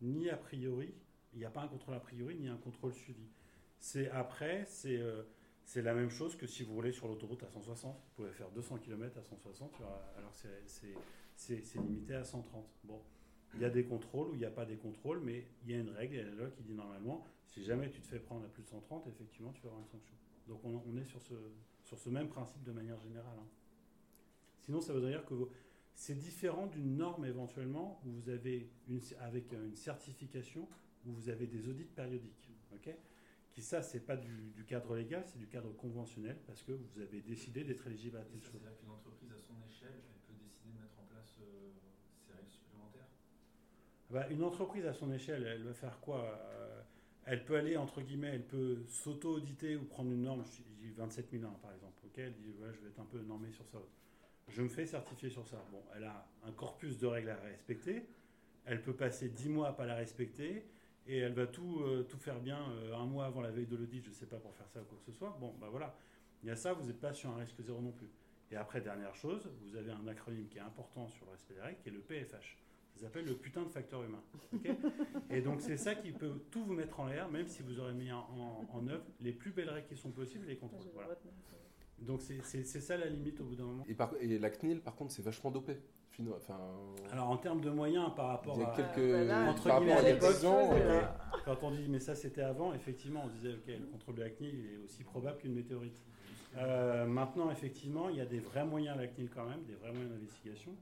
ni a priori, il n'y a pas un contrôle a priori, ni un contrôle suivi. C'est après, c'est, euh, c'est la même chose que si vous roulez sur l'autoroute à cent soixante. Vous pouvez faire deux cents kilomètres à cent soixante, alors que c'est, c'est, c'est, c'est limité à cent trente. Bon, il y a des contrôles ou il n'y a pas des contrôles, mais il y a une règle, il y a la loi qui dit normalement, si jamais tu te fais prendre à plus de cent trente, effectivement, tu vas avoir une sanction. Donc on, on est sur ce, sur ce même principe de manière générale. Hein. Sinon, ça veut dire que vous, c'est différent d'une norme éventuellement où vous avez une, avec une certification où vous avez des audits périodiques. Okay, qui ça, c'est pas du, du cadre légal, c'est du cadre conventionnel parce que vous avez décidé d'être éligible à telle chose. C'est-à-dire qu'une entreprise à son échelle, elle peut décider de mettre en place euh, ces règles supplémentaires. Bah, une entreprise à son échelle, elle va faire quoi euh, Elle peut aller, entre guillemets, elle peut s'auto-auditer ou prendre une norme, je dis vingt-sept mille un par exemple. Okay, elle dit, ouais, je vais être un peu normé sur ça. Je me fais certifier sur ça. Bon, elle a un corpus de règles à respecter. Elle peut passer dix mois à ne pas la respecter. Et elle va tout, euh, tout faire bien euh, un mois avant la veille de l'audit, je ne sais pas, pour faire ça ou quoi que ce soit. Bon, ben voilà. Il y a ça, vous n'êtes pas sur un risque zéro non plus. Et après, dernière chose, vous avez un acronyme qui est important sur le respect des règles, qui est le P F H. Ça s'appelle le putain de facteur humain. Okay, et donc, c'est ça qui peut tout vous mettre en l'air, même si vous aurez mis en, en, en œuvre les plus belles règles qui sont possibles, les contrôles. Voilà. Donc, c'est, c'est, c'est ça la limite au bout d'un moment. Et, par, et la C N I L, par contre, c'est vachement dopé. Enfin, alors en termes de moyens par rapport il y a à quelques euh, voilà, entre par guillemets rapport à à l'époque, dix ans, okay, euh, quand on dit mais ça c'était avant, effectivement on disait ok, le contrôle de la C N I L est aussi probable qu'une météorite. Euh, maintenant effectivement il y a des vrais moyens à la C N I L quand même, des vrais moyens d'investigation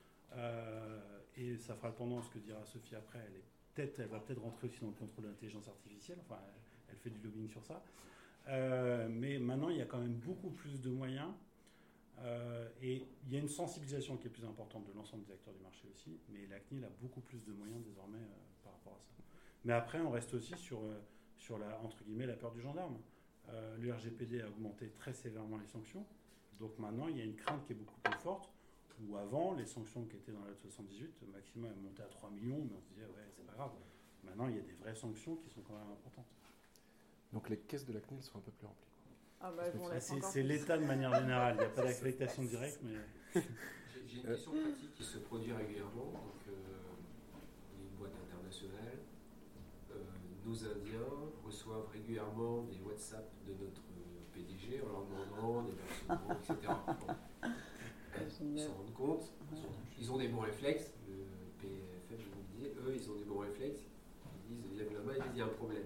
euh, et ça fera le pendant ce que dira Sophie après. Elle est peut-être, elle va peut-être rentrer aussi dans le contrôle de l'intelligence artificielle. Enfin, elle, elle fait du lobbying sur ça. Euh, mais maintenant il y a quand même beaucoup plus de moyens. Euh, et il y a une sensibilisation qui est plus importante de l'ensemble des acteurs du marché aussi, mais la C N I L a beaucoup plus de moyens désormais euh, par rapport à ça. Mais après, on reste aussi sur, euh, sur la, entre guillemets, la peur du gendarme. Euh, le R G P D a augmenté très sévèrement les sanctions, donc maintenant il y a une crainte qui est beaucoup plus forte, où avant, les sanctions qui étaient dans la loi de soixante-dix-huit, le maximum est monté à trois millions, mais on se disait, ouais, c'est pas grave. Maintenant, il y a des vraies sanctions qui sont quand même importantes. Donc les caisses de la C N I L sont un peu plus remplies. Ah bah, ils vont l'être C'est, encore c'est plus. l'État de manière générale, il n'y a pas d'affectation directe, mais... J'ai, j'ai une question pratique qui se produit régulièrement. Donc, euh, on est une boîte internationale. Euh, nos Indiens reçoivent régulièrement des WhatsApp de notre P D G en leur demandant des versements, et cetera. Bon. Ils s'en rendent compte, ils ont, ils ont des bons réflexes. Le P F F, je vous le disais, eux, ils ont des bons réflexes. Ils disent, ils lèvent la main, ils disent, il y a un problème.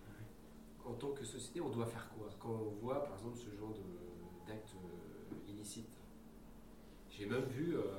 En tant que société, on doit faire quoi quand on voit, par exemple, ce genre de, d'actes euh, illicites? J'ai même vu euh,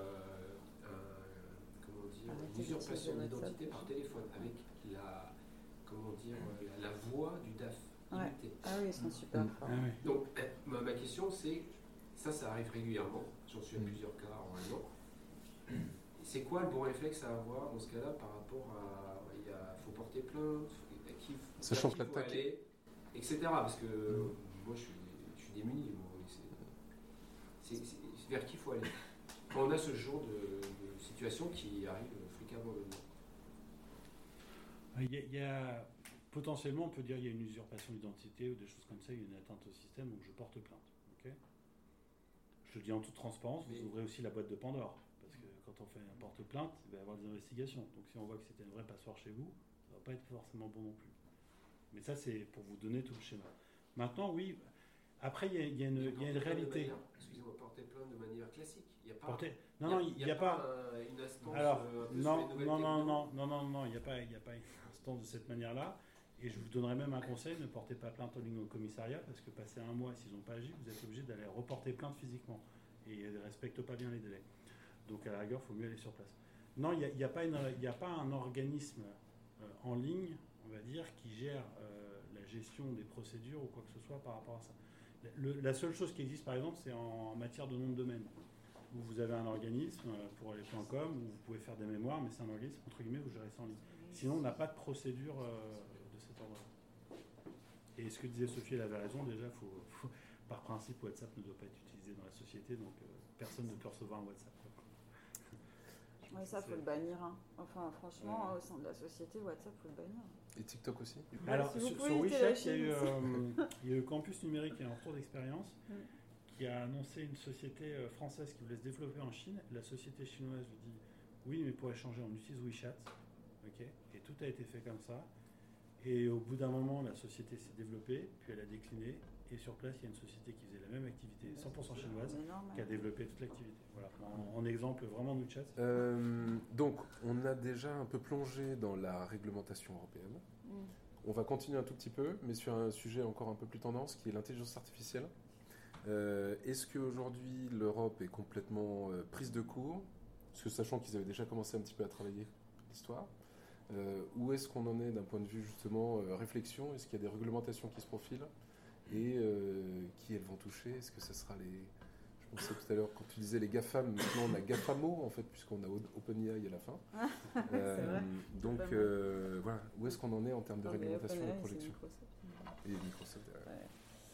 un, comment dire, une usurpation d'identité par téléphone avec la, comment dire, la, la voix du D A F imitée. Ouais. Ah oui, ils sont super forts. Ah oui. Donc, ma, ma question, c'est, ça, ça arrive régulièrement. J'en suis à plusieurs cas en un an. C'est quoi le bon réflexe à avoir dans ce cas-là par rapport à, il y a, faut porter plainte, à qui, Sachant à qui que faut l'attaque aller, et cetera. Parce que euh, moi, je suis, je suis démuni. Moi, c'est, c'est, c'est vers qui il faut aller quand on a ce genre de, de situation qui arrive fréquemment maintenant. Il y, a, il y a potentiellement, on peut dire qu'il y a une usurpation d'identité ou des choses comme ça, il y a une atteinte au système, donc je porte plainte. Okay, je le dis en toute transparence, vous Mais... ouvrez aussi la boîte de Pandore, parce que quand on fait un porte-plainte, il va y avoir des investigations. Donc si on voit que c'était un vrai passoire chez vous, ça ne va pas être forcément bon non plus. Mais ça, c'est pour vous donner tout le schéma. Maintenant, oui, après, il y a, il y a, une, il y a une réalité. Manière, excusez-moi, porter plainte de manière classique. Il y a pas, porter, non, non, il n'y a, a, a pas, pas une instance. Alors, euh, non, non, non, non, non, non, non, il n'y a pas, il n'y a pas une instance de cette manière-là. Et je vous donnerais même un conseil, ne portez pas plainte en ligne au commissariat, parce que passé un mois, s'ils n'ont pas agi, vous êtes obligé d'aller reporter plainte physiquement. Et ils ne respectent pas bien les délais. Donc à la rigueur, il faut mieux aller sur place. Non, il n'y a, il y a, pas une, il y a pas un organisme euh, en ligne, on va dire, qui gère euh, la gestion des procédures ou quoi que ce soit par rapport à ça. Le, la seule chose qui existe, par exemple, c'est en matière de nom de domaine, où vous avez un organisme pour les .com, où vous pouvez faire des mémoires, mais c'est un organisme, entre guillemets, vous gérez ça en ligne. Sinon, on n'a pas de procédure euh, de cet ordre-là. Et ce que disait Sophie, elle avait raison, déjà, faut, faut, par principe, WhatsApp ne doit pas être utilisé dans la société, donc euh, personne ne peut recevoir un WhatsApp. Oui, ça, il faut le bannir. Hein. Enfin, franchement, ouais. Au sein de la société, WhatsApp, il faut le bannir. Et TikTok aussi? Alors, si sur, sur WeChat, il y, a eu, euh, il y a eu Campus Numérique qui est en retour d'expérience, mm. qui a annoncé une société française qui voulait se développer en Chine. La société chinoise lui dit, oui, mais pour échanger, on utilise WeChat. Okay, et tout a été fait comme ça. Et au bout d'un moment, la société s'est développée, puis elle a décliné. Et sur place, il y a une société qui faisait la même activité, cent pour cent chinoise, qui a développé toute l'activité. Voilà, en, en exemple vraiment nous chat. Euh, donc, on a déjà un peu plongé dans la réglementation européenne. Mm. On va continuer un tout petit peu, mais sur un sujet encore un peu plus tendance, qui est l'intelligence artificielle. Euh, est-ce qu'aujourd'hui, l'Europe est complètement euh, prise de court, parce que sachant qu'ils avaient déjà commencé un petit peu à travailler l'histoire, euh, où est-ce qu'on en est d'un point de vue justement euh, réflexion? Est-ce qu'il y a des réglementations qui se profilent? Et euh, qui elles vont toucher? Est-ce que ce sera les... Je pensais tout à l'heure, quand tu disais les GAFAM, maintenant on a GAFAMO, en fait, puisqu'on a OpenAI à la fin. euh, C'est vrai. Donc, euh, voilà, où est-ce qu'on en est en termes de non, réglementation et de projection? Microsoft. Et Microsoft, ouais. Ouais.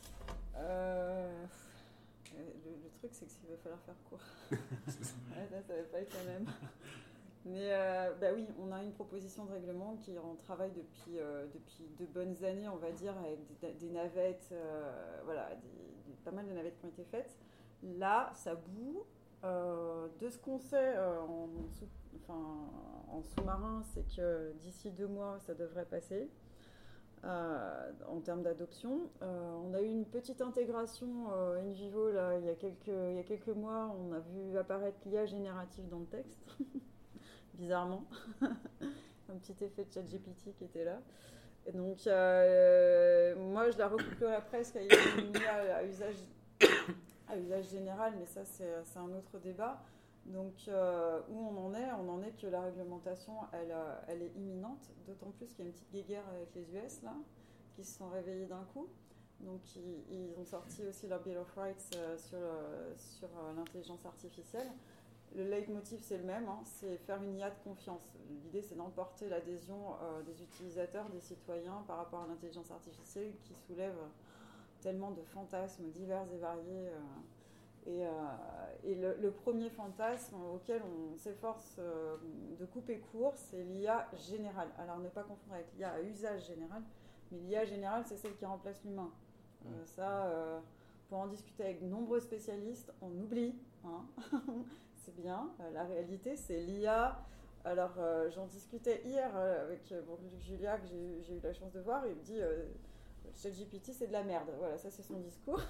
Euh, le, le truc, c'est qu'il va falloir faire court. Ouais, là, ça va pas être la même. Mais euh, bah oui, on a une proposition de règlement qui est en travail depuis, euh, depuis de bonnes années, on va dire, avec des, des navettes, euh, voilà, des, des, pas mal de navettes qui ont été faites. Là, ça bout. Euh, de ce qu'on sait euh, en, sous, enfin, en sous-marin, c'est que d'ici deux mois, ça devrait passer euh, en termes d'adoption. Euh, on a eu une petite intégration euh, in vivo là, il y a quelques, il y a quelques mois. On a vu apparaître l'I A générative dans le texte. Bizarrement, un petit effet de ChatGPT qui était là. Et donc, euh, moi, je la recouplerais presque à une I A à usage, à usage général, mais ça, c'est, c'est un autre débat. Donc, euh, où on en est? On en est que la réglementation, elle, elle est imminente, d'autant plus qu'il y a une petite guéguerre avec les U S, là, qui se sont réveillés d'un coup. Donc, ils, ils ont sorti aussi leur Bill of Rights euh, sur, euh, sur euh, l'intelligence artificielle. Le leitmotiv, c'est le même, hein, c'est faire une I A de confiance. L'idée, c'est d'emporter l'adhésion euh, des utilisateurs, des citoyens par rapport à l'intelligence artificielle qui soulève tellement de fantasmes divers et variés. Euh, et euh, et le, le premier fantasme auquel on s'efforce euh, de couper court, c'est l'I A générale. Alors, ne pas confondre avec l'I A à usage général, mais l'I A générale, c'est celle qui remplace l'humain. Euh, ça, euh, pour en discuter avec de nombreux spécialistes, on oublie, hein. C'est bien. Euh, la réalité, c'est l'I A. Alors, euh, j'en discutais hier euh, avec euh, bon, Julia, que j'ai, j'ai eu la chance de voir. Il me dit euh, ChatGPT, c'est de la merde. Voilà, ça, c'est son discours.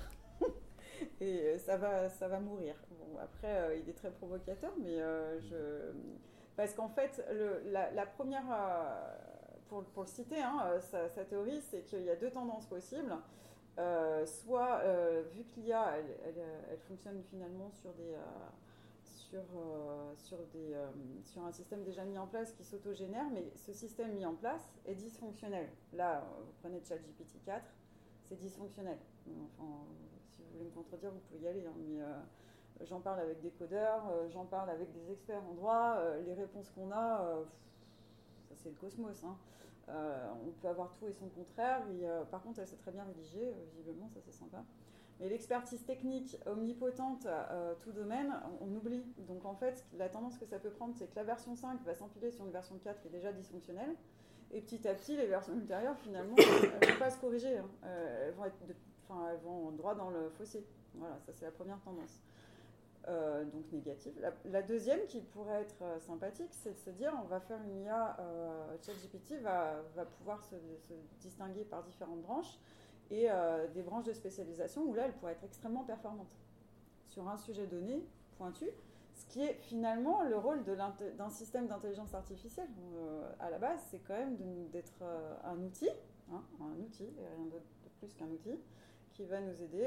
Et euh, ça va, ça va mourir. Bon, après, euh, il est très provocateur, mais euh, je... parce qu'en fait, le, la, la première, euh, pour, pour le citer, hein, sa, sa théorie, c'est qu'il y a deux tendances possibles. Euh, soit, euh, vu que l'I A, elle, elle, elle fonctionne finalement sur des... Euh, Sur, euh, sur, des, euh, sur un système déjà mis en place qui s'autogénère, mais ce système mis en place est dysfonctionnel. Là, vous prenez ChatGPT quatre, c'est dysfonctionnel. Enfin, si vous voulez me contredire, vous pouvez y aller, hein, mais euh, j'en parle avec des codeurs, euh, j'en parle avec des experts en droit, euh, les réponses qu'on a, euh, ça c'est le cosmos. Hein. Euh, on peut avoir tout et son contraire, et, euh, par contre, elle sait très bien rédiger, euh, visiblement, ça c'est sympa. Mais l'expertise technique omnipotente, euh, tout domaine, on, on oublie. Donc en fait, la tendance que ça peut prendre, c'est que la version cinq va s'empiler sur une version quatre qui est déjà dysfonctionnelle. Et petit à petit, les versions ultérieures, finalement, elles ne vont pas se corriger. Hein. Euh, elles, vont être de, elles vont droit dans le fossé. Voilà, ça c'est la première tendance. Euh, donc négative. La, la deuxième, qui pourrait être euh, sympathique, c'est de se dire on va faire une I A, euh, ChatGPT va, va pouvoir se, se distinguer par différentes branches. Et euh, des branches de spécialisation où là, elle pourrait être extrêmement performante sur un sujet donné, pointu, ce qui est finalement le rôle de d'un système d'intelligence artificielle. Euh, à la base, c'est quand même de, d'être euh, un outil, hein, un outil, et rien de, de plus qu'un outil, qui va nous aider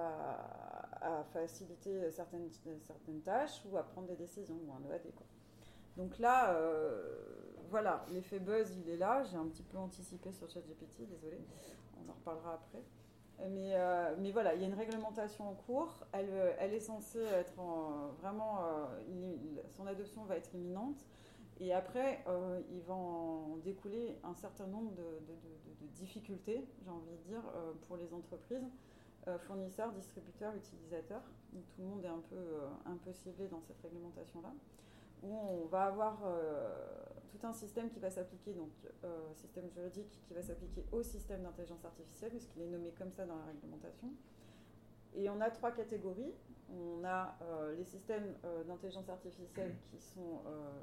à, à faciliter certaines, certaines tâches ou à prendre des décisions, ou un E A D, quoi. Donc là, euh, voilà, l'effet buzz, il est là. J'ai un petit peu anticipé sur ChatGPT, désolé. On en reparlera après. Mais, euh, mais voilà, il y a une réglementation en cours. Elle, elle est censée être en, vraiment... Euh, il, son adoption va être imminente. Et après, euh, il va en découler un certain nombre de, de, de, de difficultés, j'ai envie de dire, euh, pour les entreprises, euh, fournisseurs, distributeurs, utilisateurs. Donc, tout le monde est un peu, euh, un peu ciblé dans cette réglementation-là, où on va avoir euh, tout un système qui va s'appliquer, donc euh, système juridique qui va s'appliquer au système d'intelligence artificielle, puisqu'il est nommé comme ça dans la réglementation. Et on a trois catégories. On a euh, les systèmes euh, d'intelligence artificielle qui sont, euh,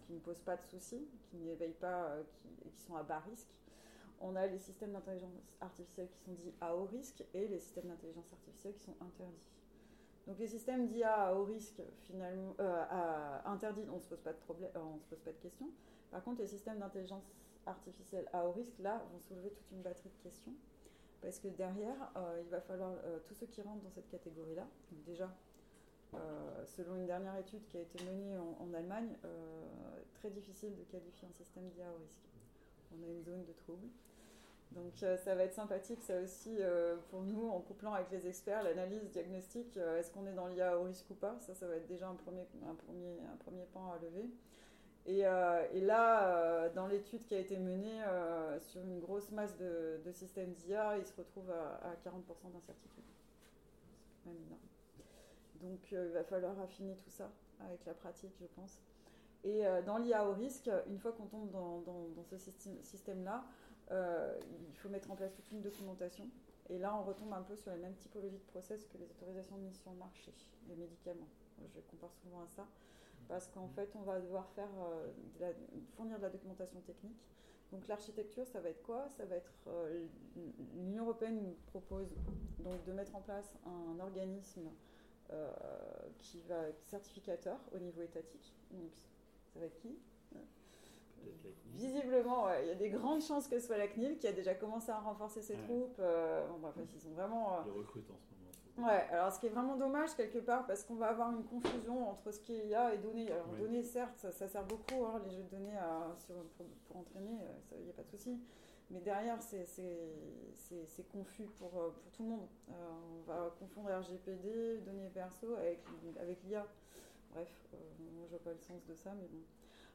qui ne posent pas de soucis, qui n'éveillent pas, euh, qui, et qui sont à bas risque. On a les systèmes d'intelligence artificielle qui sont dits à haut risque et les systèmes d'intelligence artificielle qui sont interdits. Donc les systèmes d'I A à haut risque, finalement, euh, à, interdits, on ne se pose pas de problème, euh, on se pose pas de questions. Par contre, les systèmes d'intelligence artificielle à haut risque, là, vont soulever toute une batterie de questions. Parce que derrière, euh, il va falloir, euh, tous ceux qui rentrent dans cette catégorie-là, donc déjà, euh, selon une dernière étude qui a été menée en, en Allemagne, euh, très difficile de qualifier un système d'I A à haut risque. On a une zone de trouble. Donc euh, ça va être sympathique, ça aussi, euh, pour nous, en couplant avec les experts, l'analyse, diagnostic, euh, est-ce qu'on est dans l'I A à haut risque ou pas? Ça, ça va être déjà un premier, un premier, un premier pan à lever. Et, euh, et là, euh, dans l'étude qui a été menée euh, sur une grosse masse de, de systèmes d'I A, il se retrouve à, à quarante pour cent d'incertitude. C'est quand même énorme. Donc euh, il va falloir affiner tout ça avec la pratique, je pense. Et euh, dans l'I A au risque, une fois qu'on tombe dans, dans, dans ce système-là, euh, il faut mettre en place toute une documentation. Et là, on retombe un peu sur les mêmes typologies de process que les autorisations de mise sur le marché, les médicaments. Je compare souvent à ça. Parce qu'en fait, on va devoir faire, euh, de la, fournir de la documentation technique. Donc l'architecture, ça va être quoi? Ça va être, euh, l'Union européenne nous propose donc de mettre en place un organisme euh, qui va être certificateur au niveau étatique. Donc ça va être qui? Visiblement, ouais, il y a des grandes chances que ce soit la C N I L qui a déjà commencé à renforcer ses ouais. troupes. Euh, bon, bref, ils sont vraiment. Euh, ils recrutent en ce moment. Ouais, alors ce qui est vraiment dommage quelque part, parce qu'on va avoir une confusion entre ce qui est I A et données. Alors, oui. données, certes, ça, ça sert beaucoup, hein, les jeux de données à, sur, pour, pour entraîner, il n'y a pas de souci. Mais derrière, c'est, c'est, c'est, c'est confus pour, pour tout le monde. Euh, on va confondre R G P D, données perso, avec, avec l'I A. Bref, euh, moi je vois pas le sens de ça, mais bon.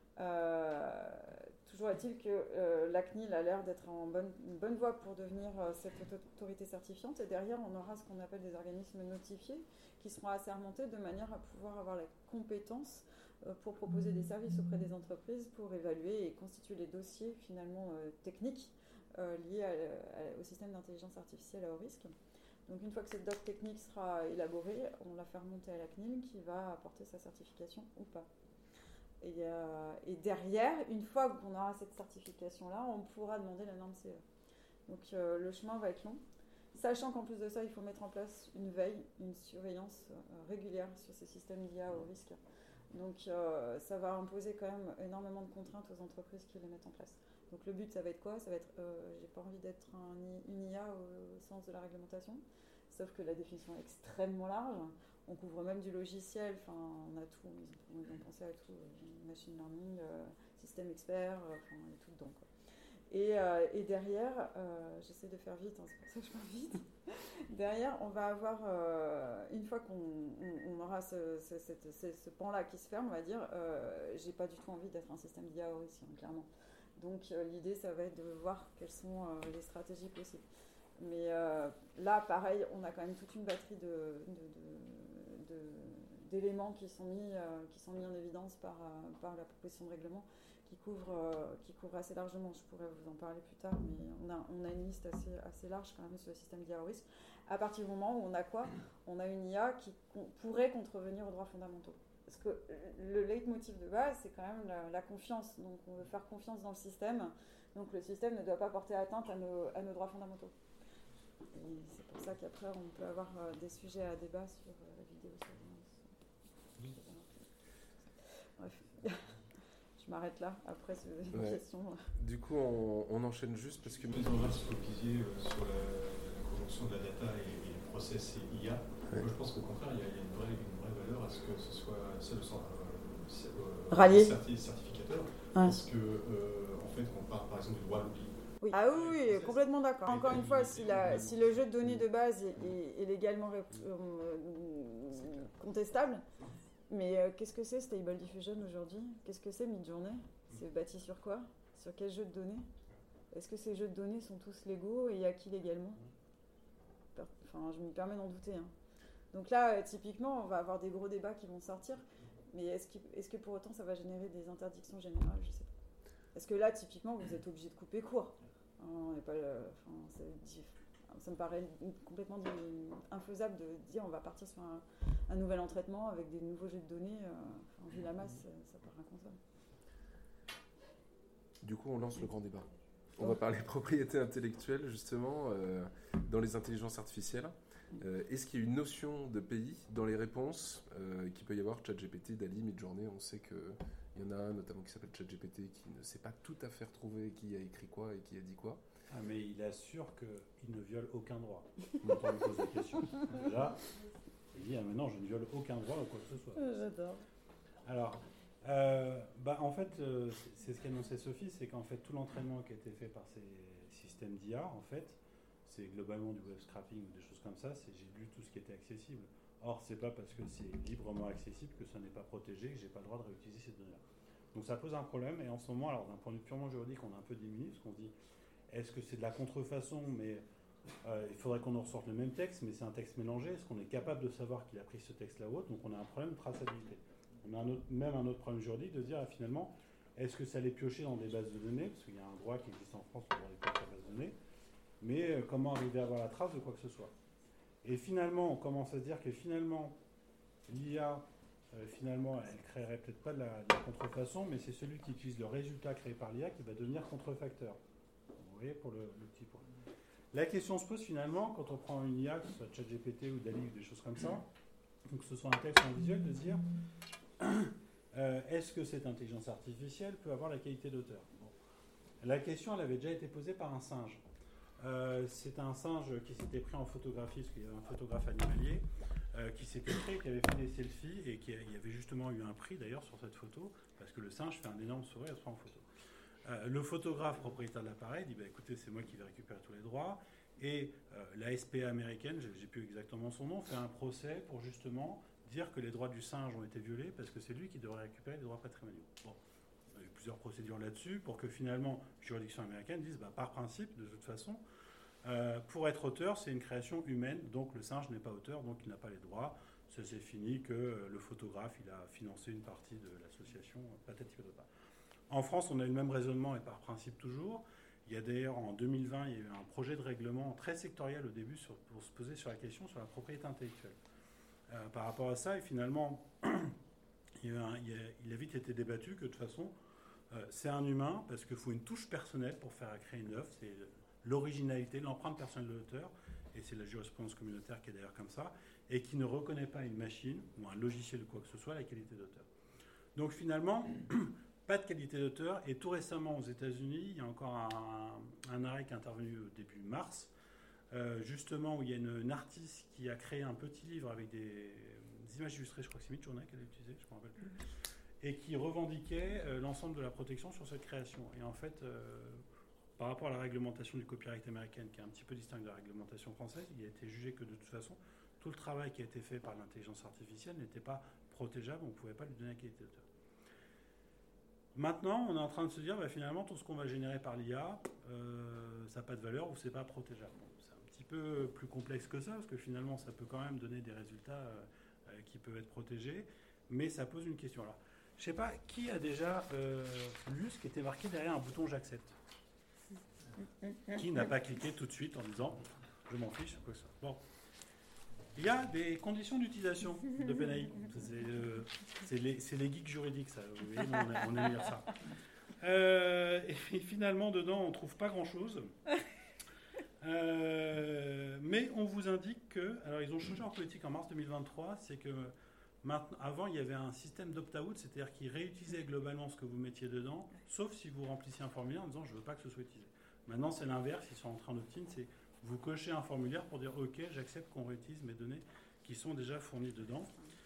Euh, toujours est-il que euh, la C N I L a l'air d'être en bonne, une bonne voie pour devenir euh, cette autorité certifiante, et derrière on aura ce qu'on appelle des organismes notifiés qui seront assermentés de manière à pouvoir avoir la compétence euh, pour proposer des services auprès des entreprises pour évaluer et constituer les dossiers finalement euh, techniques euh, liés à, à, au système d'intelligence artificielle à haut risque. Donc une fois que cette doc technique sera élaborée, on la fait remonter à la C N I L qui va apporter sa certification ou pas. Et, euh, et derrière, une fois qu'on aura cette certification-là, on pourra demander la norme C E. Donc euh, le chemin va être long, sachant qu'en plus de ça, il faut mettre en place une veille, une surveillance euh, régulière sur ces systèmes d'I A au risque. Donc euh, ça va imposer quand même énormément de contraintes aux entreprises qui les mettent en place. Donc le but, ça va être quoi? Ça va être, euh, j'ai pas envie d'être un, une I A au, au sens de la réglementation, sauf que la définition est extrêmement large. On couvre même du logiciel, enfin on a tout, ils ont, ils ont pensé à tout, euh, machine learning, euh, système expert, euh, enfin il y a tout dedans quoi. Et, euh, et derrière, euh, j'essaie de faire vite, hein, c'est pour ça que je parle vite. Derrière, on va avoir, euh, une fois qu'on on, on aura ce, ce, ce, ce, ce pan-là qui se ferme, on va dire, euh, j'ai pas du tout envie d'être un système d'I A ici, hein, clairement. Donc euh, l'idée, ça va être de voir quelles sont euh, les stratégies possibles. Mais euh, là, pareil, on a quand même toute une batterie de, de, de, de, d'éléments qui sont, mis, euh, qui sont mis en évidence par, euh, par la proposition de règlement qui couvre, euh, qui couvre assez largement. Je pourrais vous en parler plus tard, mais on a, on a une liste assez, assez large quand même sur le système d'I A au risque. À partir du moment où on a quoi? On a une I A qui con- pourrait contrevenir aux droits fondamentaux. Parce que le leitmotiv de base, c'est quand même la, la confiance. Donc on veut faire confiance dans le système. Donc le système ne doit pas porter atteinte à nos, à nos droits fondamentaux. Et c'est pour ça qu'après, on peut avoir euh, des sujets à débat sur euh, la vidéosurveillance. Bref, je m'arrête là. Après, si vous avez une ouais. question. Du coup, on, on enchaîne juste parce que. Plus en ce que vous disiez euh, sur la, la conjonction de la data et, et le process et I A. Ouais. Moi, je pense qu'au contraire, il y a, il y a une, vraie, une vraie valeur à ce que ce soit seul euh, rallié certi- certificateur. Ouais. Parce que, euh, en fait, on parle par exemple du droit à l'oubli. Oui. Ah oui, oui, complètement d'accord. Encore une fois, si, la, si le jeu de données de base est, est, est légalement ré, euh, contestable, mais euh, qu'est-ce que c'est Stable Diffusion aujourd'hui? Qu'est-ce que c'est Midjourney? C'est bâti sur quoi? Sur quel jeu de données? Est-ce que ces jeux de données sont tous légaux et acquis légalement? Enfin, je me permets d'en douter. Hein. Donc là, euh, typiquement, on va avoir des gros débats qui vont sortir, mais est-ce, est-ce que pour autant ça va générer des interdictions générales? Je sais pas. Est-ce que là, typiquement, vous êtes obligé de couper court? On pas, euh, enfin, ça me paraît complètement infaisable de dire on va partir sur un, un nouvel entraînement avec des nouveaux jeux de données. Euh, enfin, vu la masse, ça, ça paraît inconcevable. Du coup, on lance le grand débat. On va parler propriété intellectuelle, justement, euh, dans les intelligences artificielles. Euh, est-ce qu'il y a une notion de pays dans les réponses euh, qu'il peut y avoir ChatGPT, Dall-E, Midjourney? On sait qu'il y en a un notamment qui s'appelle ChatGPT qui ne sait pas tout à fait retrouver qui a écrit quoi et qui a dit quoi. Ah, mais il assure qu'il ne viole aucun droit. Quand on lui pose la question. Déjà, il dit ah, mais non, je ne viole aucun droit ou quoi que ce soit. J'adore. Alors, euh, bah, en fait, euh, c'est ce qu'annonçait Sophie, c'est qu'en fait, tout l'entraînement qui a été fait par ces systèmes d'I A, en fait, c'est globalement du web scrapping ou des choses comme ça, c'est j'ai lu tout ce qui était accessible. Or, c'est pas parce que c'est librement accessible que ça n'est pas protégé, que j'ai pas le droit de réutiliser ces données-là. Donc ça pose un problème, et en ce moment, alors d'un point de vue purement juridique, on est un peu diminué, parce qu'on se dit, est-ce que c'est de la contrefaçon, mais euh, il faudrait qu'on en ressorte le même texte, mais c'est un texte mélangé, est-ce qu'on est capable de savoir qu'il a pris ce texte-là ou autre? Donc on a un problème de traçabilité. On a un autre, même un autre problème juridique de se dire, ah, finalement, est-ce que ça allait piocher dans des bases de données, parce qu'il y a un droit qui existe en France pour les piocher dans des bases de données, mais euh, comment arriver à avoir la trace de quoi que ce soit? Et finalement, on commence à se dire que finalement, l'I A, euh, finalement, elle créerait peut-être pas de la, de la contrefaçon, mais c'est celui qui utilise le résultat créé par l'I A qui va devenir contrefacteur. Vous voyez, pour le, le petit point. La question se pose finalement, quand on prend une I A, que ce soit ChatGPT ou Dall-E ou des choses comme ça, ou que ce soit un texte ou un visuel, de se dire euh, est-ce que cette intelligence artificielle peut avoir la qualité d'auteur? Bon. La question, elle avait déjà été posée par un singe. Euh, c'est un singe qui s'était pris en photographie, parce qu'il y avait un photographe animalier, euh, qui s'était pris, qui avait fait des selfies, et qui a, il y avait justement eu un prix d'ailleurs sur cette photo, parce que le singe fait un énorme sourire et se prend en photo. Euh, le photographe propriétaire de l'appareil dit bah, écoutez, c'est moi qui vais récupérer tous les droits, et euh, la S P A américaine, j'ai, j'ai plus exactement son nom, fait un procès pour justement dire que les droits du singe ont été violés, parce que c'est lui qui devrait récupérer les droits patrimoniaux. Bon. Il y a eu plusieurs procédures là-dessus pour que finalement, la juridiction américaine dise bah, par principe, de toute façon, Euh, pour être auteur, c'est une création humaine, donc le singe n'est pas auteur, donc il n'a pas les droits. Ça c'est fini que euh, le photographe, il a financé une partie de l'association, patati patata. En France, on a eu le même raisonnement et par principe toujours. Il y a d'ailleurs en deux mille vingt, il y a eu un projet de règlement très sectoriel au début sur, pour se poser sur la question sur la propriété intellectuelle. Euh, par rapport à ça, et finalement, il, y a un, il, y a, il a vite été débattu que de toute façon, euh, c'est un humain parce qu'il faut une touche personnelle pour faire créer une œuvre. C'est l'originalité, l'empreinte personnelle de l'auteur, et c'est la jurisprudence communautaire qui est d'ailleurs comme ça, et qui ne reconnaît pas une machine ou un logiciel ou quoi que ce soit la qualité d'auteur. Donc finalement, pas de qualité d'auteur, et tout récemment aux États-Unis, il y a encore un, un arrêt qui est intervenu au début mars, euh, justement où il y a une, une artiste qui a créé un petit livre avec des, des images illustrées, je crois que c'est Midjourney qu'elle a utilisé, je ne me rappelle plus, et qui revendiquait euh, l'ensemble de la protection sur cette création. Et en fait, euh, par rapport à la réglementation du copyright américaine, qui est un petit peu distincte de la réglementation française, il a été jugé que de toute façon, tout le travail qui a été fait par l'intelligence artificielle n'était pas protégeable, on ne pouvait pas lui donner la qualité d'auteur. Maintenant, on est en train de se dire, bah, finalement, tout ce qu'on va générer par l'I A, euh, ça n'a pas de valeur ou c'est pas protégeable. Bon, c'est un petit peu plus complexe que ça, parce que finalement, ça peut quand même donner des résultats euh, qui peuvent être protégés, mais ça pose une question. Alors, je ne sais pas, qui a déjà euh, lu ce qui était marqué derrière un bouton « J'accepte » ? Qui n'a pas cliqué tout de suite en disant je m'en fiche, quoi que ça. Bon, il y a des conditions d'utilisation de P N A I. C'est, euh, c'est, les, c'est les geeks juridiques, ça. Vous voyez, nous, on, a, on aime lire ça. Euh, et finalement, dedans, on ne trouve pas grand-chose. Euh, mais on vous indique que, alors ils ont changé en politique en mars deux mille vingt-trois, c'est que maintenant, avant, il y avait un système d'opt-out, c'est-à-dire qu'ils réutilisaient globalement ce que vous mettiez dedans, sauf si vous remplissiez un formulaire en disant je ne veux pas que ce soit utilisé. Maintenant, c'est l'inverse, ils sont en train d'opt-in, c'est vous cochez un formulaire pour dire ok, j'accepte qu'on réutilise mes données qui sont déjà fournies dedans.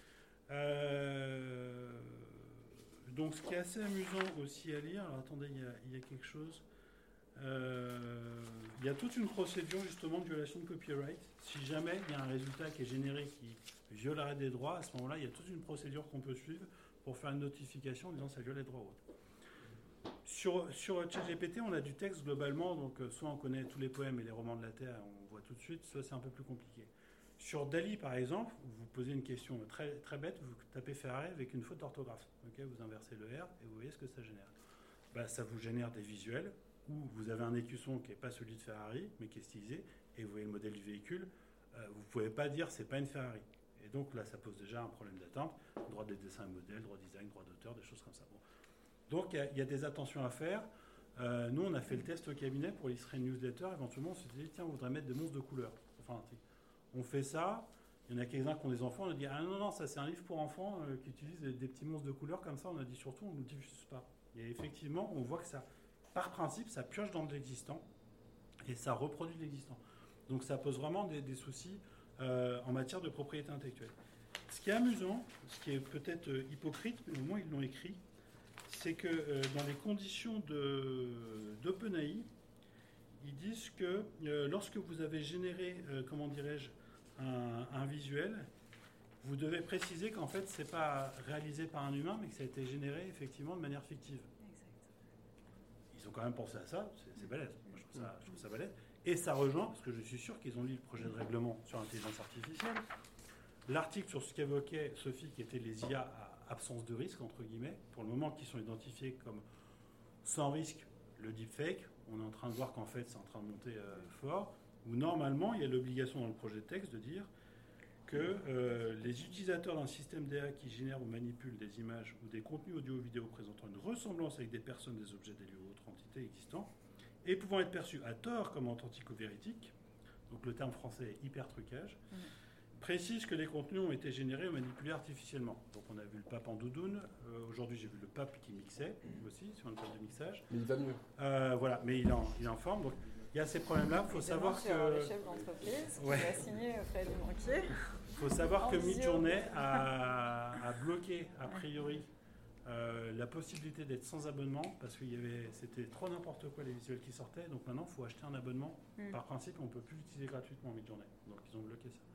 Euh, donc, ce qui est assez amusant aussi à lire, alors attendez, il y a, il y a quelque chose. Euh, il y a toute une procédure justement de violation de copyright. Si jamais il y a un résultat qui est généré qui violerait des droits, à ce moment-là, il y a toute une procédure qu'on peut suivre pour faire une notification en disant ça viole les droits ou autres. Sur, sur ChatGPT, on a du texte globalement, donc soit on connaît tous les poèmes et les romans de la Terre, on voit tout de suite, soit c'est un peu plus compliqué. Sur Dall-E, par exemple, vous posez une question très, très bête, vous tapez Ferrari avec une faute d'orthographe. Okay, vous inversez le R et vous voyez ce que ça génère. Bah, ça vous génère des visuels où vous avez un écusson qui n'est pas celui de Ferrari, mais qui est stylisé, et vous voyez le modèle du véhicule. Euh, vous ne pouvez pas dire c'est pas une Ferrari. Et donc là, ça pose déjà un problème d'atteinte. Droit des dessins et modèles, droit design, droit d'auteur, des choses comme ça. Bon. Donc il y, y a des attentions à faire. Euh, nous, on a fait le test au cabinet pour l'Israël Newsletter. Éventuellement, on s'est dit, tiens, on voudrait mettre des monstres de couleur. Enfin, on fait ça. Il y en a quelques-uns qui ont des enfants. On a dit, ah non, non, ça c'est un livre pour enfants euh, qui utilise des, des petits monstres de couleur comme ça. On a dit surtout, on ne le diffuse pas. Et effectivement, on voit que ça, par principe, ça pioche dans de l'existant et ça reproduit de l'existant. Donc ça pose vraiment des, des soucis euh, en matière de propriété intellectuelle. Ce qui est amusant, ce qui est peut-être euh, hypocrite, mais au moins ils l'ont écrit, c'est que euh, dans les conditions de, d'OpenAI, ils disent que euh, lorsque vous avez généré, euh, comment dirais-je, un, un visuel, vous devez préciser qu'en fait, ce n'est pas réalisé par un humain, mais que ça a été généré effectivement de manière fictive. Exact. Ils ont quand même pensé à ça, c'est, c'est balèze. Moi, je trouve ça, je trouve ça balèze. Et ça rejoint, parce que je suis sûr qu'ils ont lu le projet de règlement sur l'intelligence artificielle, l'article sur ce qu'évoquait Sophie, qui était les I A à absence de risque, entre guillemets, pour le moment, qui sont identifiés comme sans risque, le deepfake. On est en train de voir qu'en fait, c'est en train de monter euh, fort. Où normalement, il y a l'obligation dans le projet de texte de dire que euh, les utilisateurs d'un système D A qui génère ou manipule des images ou des contenus audio ou vidéo présentant une ressemblance avec des personnes, des objets, des lieux ou autres entités existants, et pouvant être perçus à tort comme authentiques ou véridiques, donc le terme français est hyper-trucage, mmh. précise que les contenus ont été générés ou manipulés artificiellement. Donc on a vu le pape en doudoune, euh, aujourd'hui j'ai vu le pape qui mixait aussi sur une table de mixage. Mais il va mieux. Euh, voilà, mais il est en, il est en forme, donc il y a ces problèmes-là. Il faut savoir que... le chef d'entreprise qui ouais. va signer auprès du banquier. Il faut savoir que Midjourney a, a bloqué, a priori, euh, la possibilité d'être sans abonnement parce que y avait, c'était trop n'importe quoi les visuels qui sortaient. Donc maintenant, il faut acheter un abonnement. Mm. Par principe, on ne peut plus l'utiliser gratuitement Midjourney. Donc ils ont bloqué ça.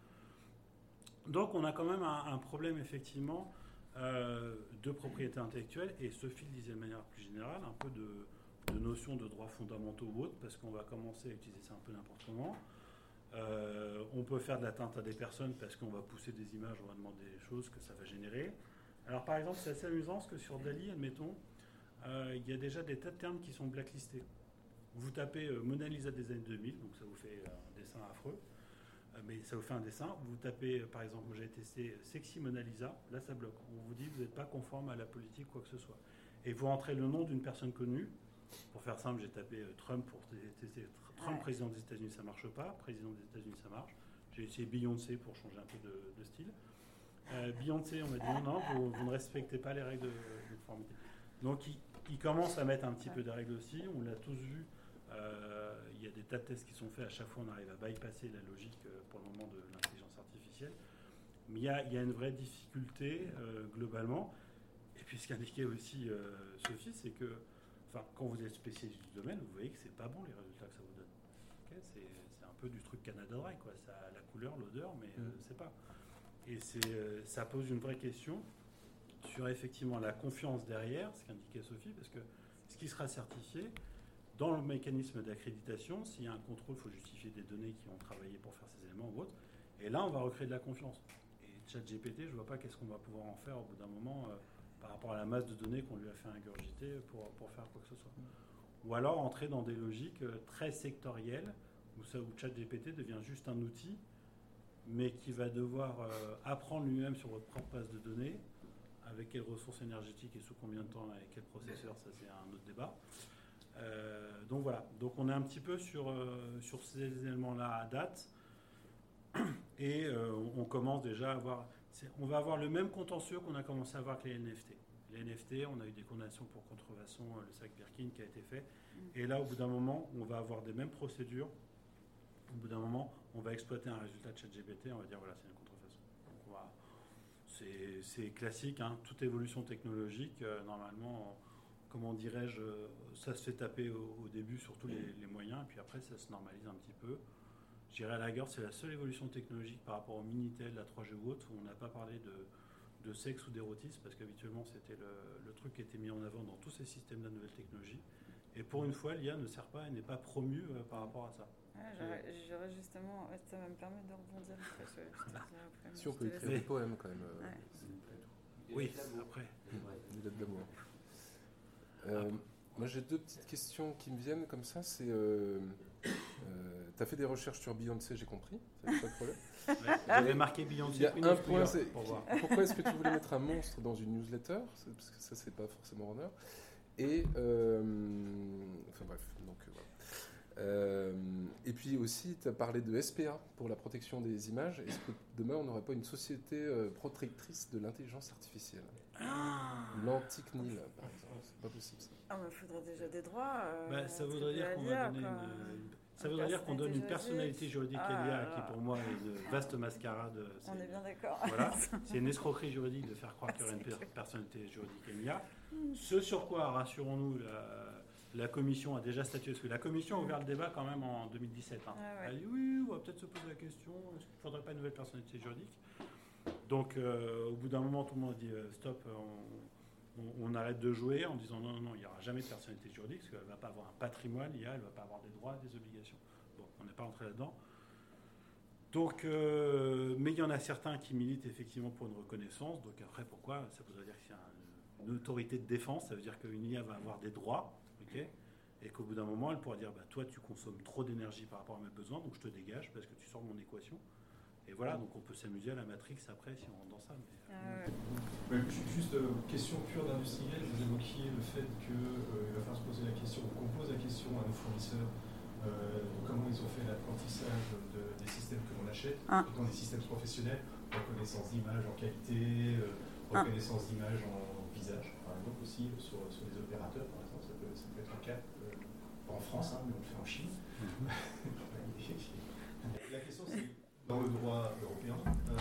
Donc on a quand même un, un problème, effectivement, euh, de propriété intellectuelle. Et Sophie le disait de manière plus générale, un peu de, de notion de droits fondamentaux ou autres, parce qu'on va commencer à utiliser ça un peu n'importe comment. Euh, on peut faire de l'atteinte à des personnes parce qu'on va pousser des images, on va demander des choses que ça va générer. Alors par exemple, c'est assez amusant parce que sur Dali, admettons, euh, il y a déjà des tas de termes qui sont blacklistés. Vous tapez euh, Mona Lisa des années deux mille, donc ça vous fait un dessin affreux, euh, mais ça vous fait un dessin. Vous tapez, euh, par exemple, moi j'ai testé Sexy Mona Lisa, là ça bloque. On vous dit que vous n'êtes pas conforme à la politique, quoi que ce soit. Et vous rentrez le nom d'une personne connue. Pour faire simple, j'ai tapé euh, Trump pour tester Trump, ouais. Président des États-Unis, ça marche pas. Président des États-Unis, ça marche. J'ai essayé Beyoncé pour changer un peu de, de style. Euh, Beyoncé, on m'a dit non, non, vous, vous ne respectez pas les règles de, de conformité. Donc, il, il commence à mettre un petit peu de règles aussi. On l'a tous vu. Euh, il y a des tas de tests qui sont faits. À chaque fois, on arrive à bypasser la logique euh, pour le moment de l'intelligence artificielle. Mais il y a, il y a une vraie difficulté euh, globalement. Et puis, ce qu'indiquait aussi euh, Sophie, c'est que enfin, quand vous êtes spécialiste du domaine, vous voyez que c'est pas bon les résultats que ça vous donne. Okay, c'est, c'est un peu du truc Canada Dry, quoi. Ça a la couleur, l'odeur, mais euh, c'est pas. Et c'est, euh, ça pose une vraie question sur effectivement la confiance derrière, ce qu'indiquait Sophie, parce que ce qui sera certifié, dans le mécanisme d'accréditation, s'il y a un contrôle, il faut justifier des données qui ont travaillé pour faire ces éléments ou autres. Et là, on va recréer de la confiance. Et ChatGPT, je vois pas qu'est-ce qu'on va pouvoir en faire au bout d'un moment. Euh, par rapport à la masse de données qu'on lui a fait ingurgiter pour, pour faire quoi que ce soit. Ou alors entrer dans des logiques très sectorielles, où, ça, où ChatGPT devient juste un outil, mais qui va devoir euh, apprendre lui-même sur votre propre base de données, avec quelles ressources énergétiques et sous combien de temps, avec quel processeur, ça c'est un autre débat. Euh, donc voilà, donc on est un petit peu sur, euh, sur ces éléments-là à date, et euh, on commence déjà à avoir... On va avoir le même contentieux qu'on a commencé à avoir avec les N F T. Les N F T, on a eu des condamnations pour contrefaçon, le sac Birkin qui a été fait. Et là, au bout d'un moment, on va avoir des mêmes procédures. Au bout d'un moment, on va exploiter un résultat de ChatGPT, on va dire voilà, c'est une contrefaçon. Donc on va, c'est, c'est classique, hein, toute évolution technologique, euh, normalement, comment dirais-je, ça se fait taper au, au début sur tous les, les moyens, et puis après, ça se normalise un petit peu. Je dirais à la rigueur, c'est la seule évolution technologique par rapport au Minitel, la trois G ou autre, où on n'a pas parlé de, de sexe ou d'érotisme, parce qu'habituellement, c'était le, le truc qui était mis en avant dans tous ces systèmes de la nouvelle technologie. Et pour une fois, l'I A ne sert pas et n'est pas promue euh, par rapport à ça. Ouais, j'aurais, j'aurais justement, ça va me permettre de rebondir après. Je, je après si on peut écrire des poèmes quand même. Euh, ouais. Oui, après. Des lettres d'amour. Euh, moi, j'ai deux petites questions qui me viennent comme ça. C'est... Euh, Euh, tu as fait des recherches sur Beyoncé, j'ai compris, ça pas de problème. Ouais, j'avais marqué Beyoncé. Il y a un point, c'est pour voir. Pourquoi est-ce que tu voulais mettre un monstre dans une newsletter? Parce que ça, c'est pas forcément honneur. Et euh, enfin bref, donc euh, voilà. Euh, et puis aussi, tu as parlé de S P A pour la protection des images. Est-ce que demain, on n'aurait pas une société euh, protectrice de l'intelligence artificielle? Ah. L'anti-C N I L, par exemple. C'est pas possible, ça. Ah, mais il faudrait déjà des droits. Euh, Bah, ça voudrait dire qu'on va donner une, une- ça voudrait dire qu'on donne une personnalité juridique à l'I A qui, pour moi, est une vaste mascarade. On est bien d'accord. Voilà, c'est une escroquerie juridique de faire croire qu'il y aurait une per- personnalité juridique à l'I A. Ce sur quoi, rassurons-nous, la, la Commission a déjà statué, parce que la Commission a ouvert le débat quand même en deux mille dix-sept. Hein. Ah ouais. Elle a dit oui, on va peut-être se poser la question, est-ce qu'il ne faudrait pas une nouvelle personnalité juridique? Donc, euh, au bout d'un moment, tout le monde a dit euh, stop, on, on, on arrête de jouer en disant non, non, non, il n'y aura jamais de personnalité juridique, parce qu'elle ne va pas avoir un patrimoine, l'I A, elle ne va pas avoir des droits, des obligations. Bon, on n'est pas entré là-dedans. Donc, euh, mais il y en a certains qui militent effectivement pour une reconnaissance. Donc après, pourquoi? Ça voudrait dire que c'est un, une autorité de défense, ça veut dire qu'une I A va avoir des droits, ok, et qu'au bout d'un moment, elle pourra dire bah, toi, tu consommes trop d'énergie par rapport à mes besoins, donc je te dégage parce que tu sors de mon équation. Et voilà, donc on peut s'amuser à la Matrix après si on rentre dans ça. Mais, Euh, Ouais, ju- juste euh, question pure d'industriel, vous évoquiez le fait qu'il euh, va falloir se poser la question, qu'on pose la question à nos fournisseurs euh, de comment ils ont fait l'apprentissage de- des systèmes que l'on achète, Ah. dans des systèmes professionnels, reconnaissance d'image en qualité, euh, Ah. reconnaissance d'image en visage, par exemple aussi, euh, sur, sur les opérateurs, par exemple, ça peut, ça peut être un cas, euh, pas en France, hein, mais on le fait en Chine. La question c'est, dans le droit européen,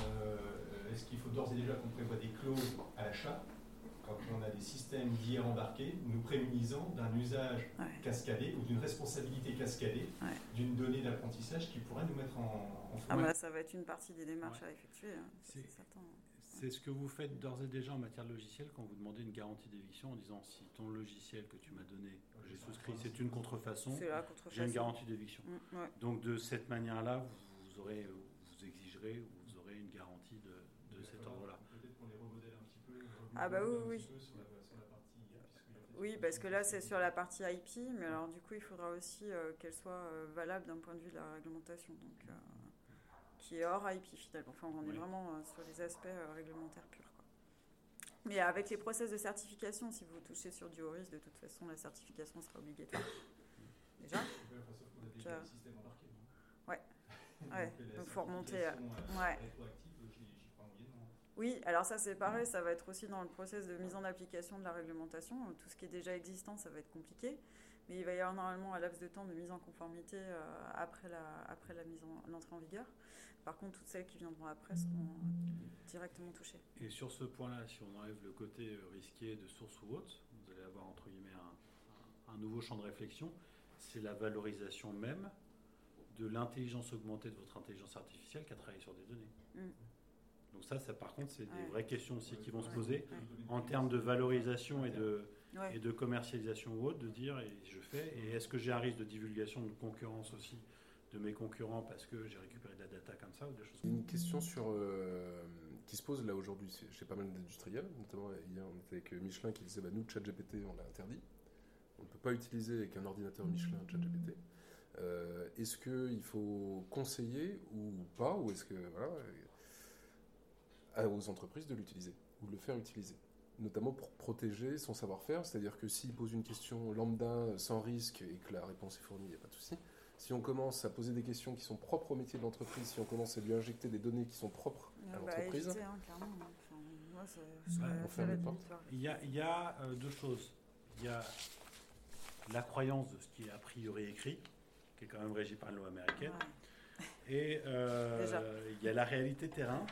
euh, est-ce qu'il faut d'ores et déjà qu'on prévoit des clauses à l'achat quand on a des systèmes d'I A embarqués, nous prémunisant d'un usage Ouais. cascadé ou d'une responsabilité cascadée Ouais. d'une donnée d'apprentissage qui pourrait nous mettre en, en Ah faute. bah, ça va être une partie des démarches Ouais. à effectuer, hein, c'est C'est- certain. C'est ce que vous faites d'ores et déjà en matière de logiciel quand vous demandez une garantie d'éviction en disant si ton logiciel que tu m'as donné, que j'ai souscrit, c'est une contrefaçon, C'est la contrefaçon. j'ai une garantie d'éviction. Mm, ouais. Donc de cette manière-là, vous, vous aurez, vous exigerez ou vous aurez une garantie de, de cet ordre-là. Peut-être qu'on les remodèle un petit peu. Ah bah oui, un oui. petit peu sur la, sur la partie I A, puisqu'il y a peut-être Oui, une parce que là, c'est question sur la partie I P, mais alors du coup, il faudra aussi euh, qu'elle soit euh, valable d'un point de vue de la réglementation, donc euh, qui est hors I P finalement. Enfin, on est Oui. vraiment euh, sur les aspects euh, réglementaires purs, quoi. Mais avec les process de certification, si vous touchez sur du haut risque, de toute façon, la certification sera obligatoire. Déjà. Ouais, enfin, sauf qu'on a déjà Ça- le système embarqué. non Ouais. Ouais, la donc faut remonter, euh, certification, euh, ouais. rétroactive, j'y j'y crois moyennement. Oui, alors ça c'est pareil, ça va être aussi dans le process de mise en application de la réglementation. Tout ce qui est déjà existant, ça va être compliqué. Mais il va y avoir normalement un laps de temps de mise en conformité euh, après, la, après la mise en, l'entrée en vigueur. Par contre, toutes celles qui viendront après seront directement touchées. Et sur ce point-là, si on enlève le côté euh, risqué de source ou autre, vous allez avoir entre guillemets un, un- un nouveau champ de réflexion, c'est la valorisation même de l'intelligence augmentée de votre intelligence artificielle qui a travaillé sur des données. Mm. Donc ça, ça par contre, c'est des Ouais. vraies questions aussi qui vont se Ouais. poser Ouais. en termes de valorisation et de, Ouais. et de commercialisation ou autre, de dire et je fais, et est-ce que j'ai un risque de divulgation, de concurrence aussi de mes concurrents parce que j'ai récupéré de la data comme ça ou des choses Il y comme a une question sur, euh, qui se pose là aujourd'hui chez pas mal d'industriels, notamment hier on était avec Michelin qui disait bah, nous ChatGPT on l'a interdit, on ne peut pas utiliser avec un ordinateur Michelin ChatGPT. Euh, est-ce qu'il faut conseiller ou pas, ou est-ce que voilà, euh, aux entreprises de l'utiliser ou de le faire utiliser, notamment pour protéger son savoir-faire, c'est-à-dire que s'il pose une question lambda sans risque et que la réponse est fournie, il n'y a pas de souci. Si on commence à poser des questions qui sont propres au métier de l'entreprise, si on commence à lui injecter des données qui sont propres à Euh, bah, l'entreprise, éviter, hein, clairement. Enfin, moi, c'est- je Ouais, serais on assez ferme les rédhibitoire. Il y a, il y a euh, deux choses. Il y a la croyance de ce qui est a priori écrit, qui est quand même régi par une loi américaine, Ouais. et euh, Déjà. il y a la réalité terrain.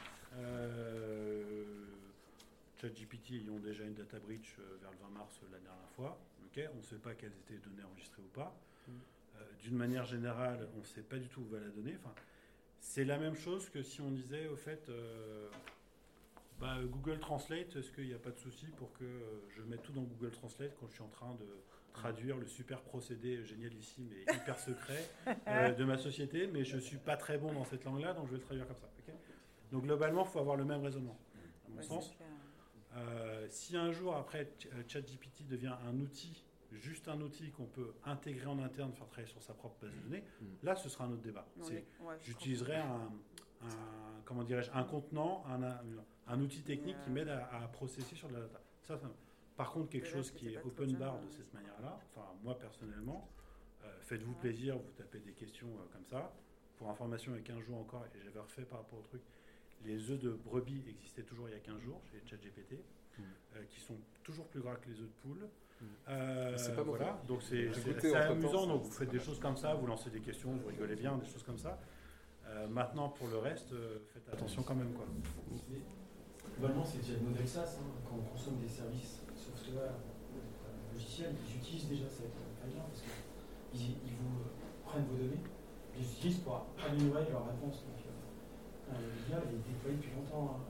Euh, ChatGPT ayant déjà une data breach euh, vers le vingt mars euh, la dernière fois. Ok, on ne sait pas quelles étaient les données enregistrées ou pas. Mm. Euh, D'une manière générale, on ne sait pas du tout où va la donnée. Enfin, c'est la même chose que si on disait au fait euh, bah, Google Translate, est-ce qu'il n'y a pas de souci pour que euh, je mette tout dans Google Translate quand je suis en train de traduire le super procédé génialissime et hyper secret euh, de ma société, mais je ne suis pas très bon dans cette langue-là, donc je vais le traduire comme ça. Okay, donc globalement, il faut avoir le même raisonnement, à mon Ouais, sens. c'est clair. Euh, si un jour, après, Ch- euh, ChatGPT devient un outil, juste un outil qu'on peut intégrer en interne, faire travailler sur sa propre base de données, Mm. là, ce sera un autre débat. On C'est- est- ouais, je J'utiliserai un, un- comment dirais-je, un contenant, un, un, un outil technique qui m'aide à, à processer sur de la data. Ça, ça- Par contre, quelque Et là, chose c'était qui est pas trop open jeune, bar hein. de cette manière-là, enfin moi personnellement, euh, faites-vous Ouais. plaisir, vous tapez des questions euh, comme ça. Pour information, il y a quinze jours encore, et j'avais refait par rapport au truc, les œufs de brebis existaient toujours il y a quinze jours chez ChatGPT, Mm. euh, qui sont toujours plus gras que les œufs de poule. Mm. Euh, C'est pas voilà, mauvais. donc c'est J'ai c'est goûté assez entre-temps, amusant. ça- Donc vous c'est faites pas des mal. choses comme ça, vous lancez des questions, vous rigolez bien, des choses comme ça. Euh, maintenant, pour le reste, euh, faites attention quand même, quoi. Mais globalement, c'est déjà le modèle SaaS. Hein. Quand on consomme des services software, euh, logiciels, ils utilisent déjà cette faille-là parce qu'ils ils vous euh, prennent vos données, ils les utilisent pour améliorer leurs réponses. Donc, euh, l'I A est déployé depuis longtemps. Hein.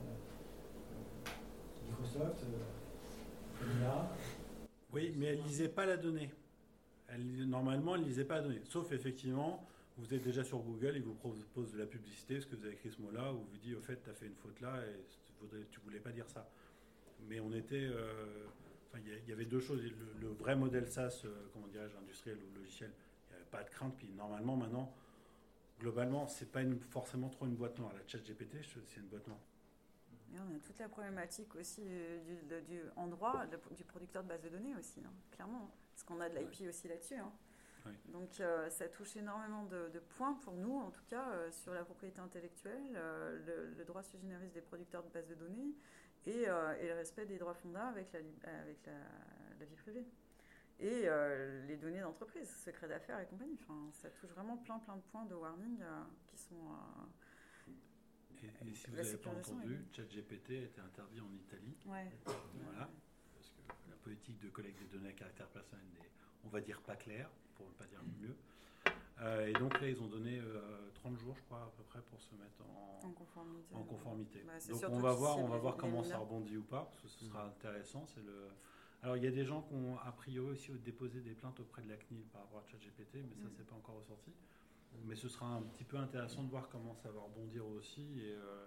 Euh, Microsoft, euh, l'I A. Oui, mais elle lisait pas la donnée. Elle, normalement, elle lisait pas la donnée. Sauf effectivement, vous êtes déjà sur Google, il vous propose de la publicité, parce que vous avez écrit ce mot-là, ou vous dit au fait, tu as fait une faute là et tu voulais pas dire ça. Mais on était, euh, enfin, il y, y avait deux choses. Le, le vrai modèle SaaS, euh, comment dirais-je, industriel ou logiciel, il n'y avait pas de crainte. Puis normalement, maintenant, globalement, c'est pas une, forcément trop une boîte noire. La ChatGPT, c'est une boîte noire. Et on a toute la problématique aussi du, du, du, en droit de- du producteur de base de données aussi, hein, clairement. Parce qu'on a de l'I P aussi là-dessus. Hein. Oui. Donc euh, ça touche énormément de, de points pour nous, en tout cas, euh, sur la propriété intellectuelle, euh, le, le droit sui generis des producteurs de base de données et, euh, et le respect des droits fondamentaux avec la, avec la, la vie privée. Et euh, les données d'entreprise, secret d'affaires et compagnie. Enfin, ça touche vraiment plein plein de points de warning euh, qui sont... Euh, Et, et si vous La n'avez pas sécurisation entendu, est- ChatGPT a été interdit en Italie. ouais. Voilà. Parce que la politique de collecte des données à caractère personnel n'est, on va dire, pas claire, pour ne pas dire mieux. Euh, et donc là, ils ont donné euh, trente jours, je crois, à peu près, pour se mettre en, En conformité. en conformité. Bah, c'est donc surtout on va qu'ils voir, on ciblent va voir les comment ça mineurs. rebondit ou pas, parce que ce sera intéressant. C'est le... Alors il y a des gens qui ont a priori aussi déposé des plaintes auprès de la C N I L par rapport à ChatGPT, mais ça, Mm. c'est pas encore ressorti. Mais ce sera un petit peu intéressant de voir comment ça va rebondir aussi. Et, euh,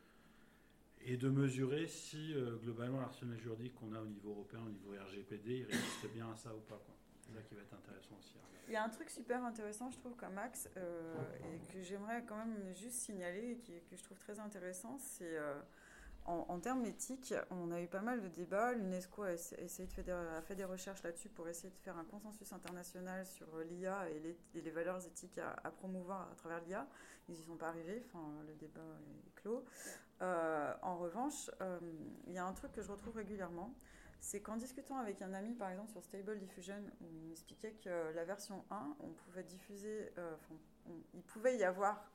et de mesurer si euh, globalement l'arsenal juridique qu'on a au niveau européen, au niveau R G P D, il résiste bien à ça ou pas, quoi. C'est ça qui va être intéressant aussi à regarder. Il y a un truc super intéressant, je trouve, comme axe, euh, et que j'aimerais quand même juste signaler, et qui, que je trouve très intéressant, c'est euh, en, en termes éthiques, on a eu pas mal de débats. L'UNESCO a essayé de faire des, a fait des recherches là-dessus pour essayer de faire un consensus international sur l'I A et les, et les valeurs éthiques à, à promouvoir à travers l'I A. Ils n'y sont pas arrivés, enfin, le débat est clos. Euh, en revanche, euh, il y a un truc que je retrouve régulièrement, c'est qu'en discutant avec un ami, par exemple, sur Stable Diffusion, où il m'expliquait que la version un, on pouvait diffuser, euh, enfin, on, il pouvait y avoir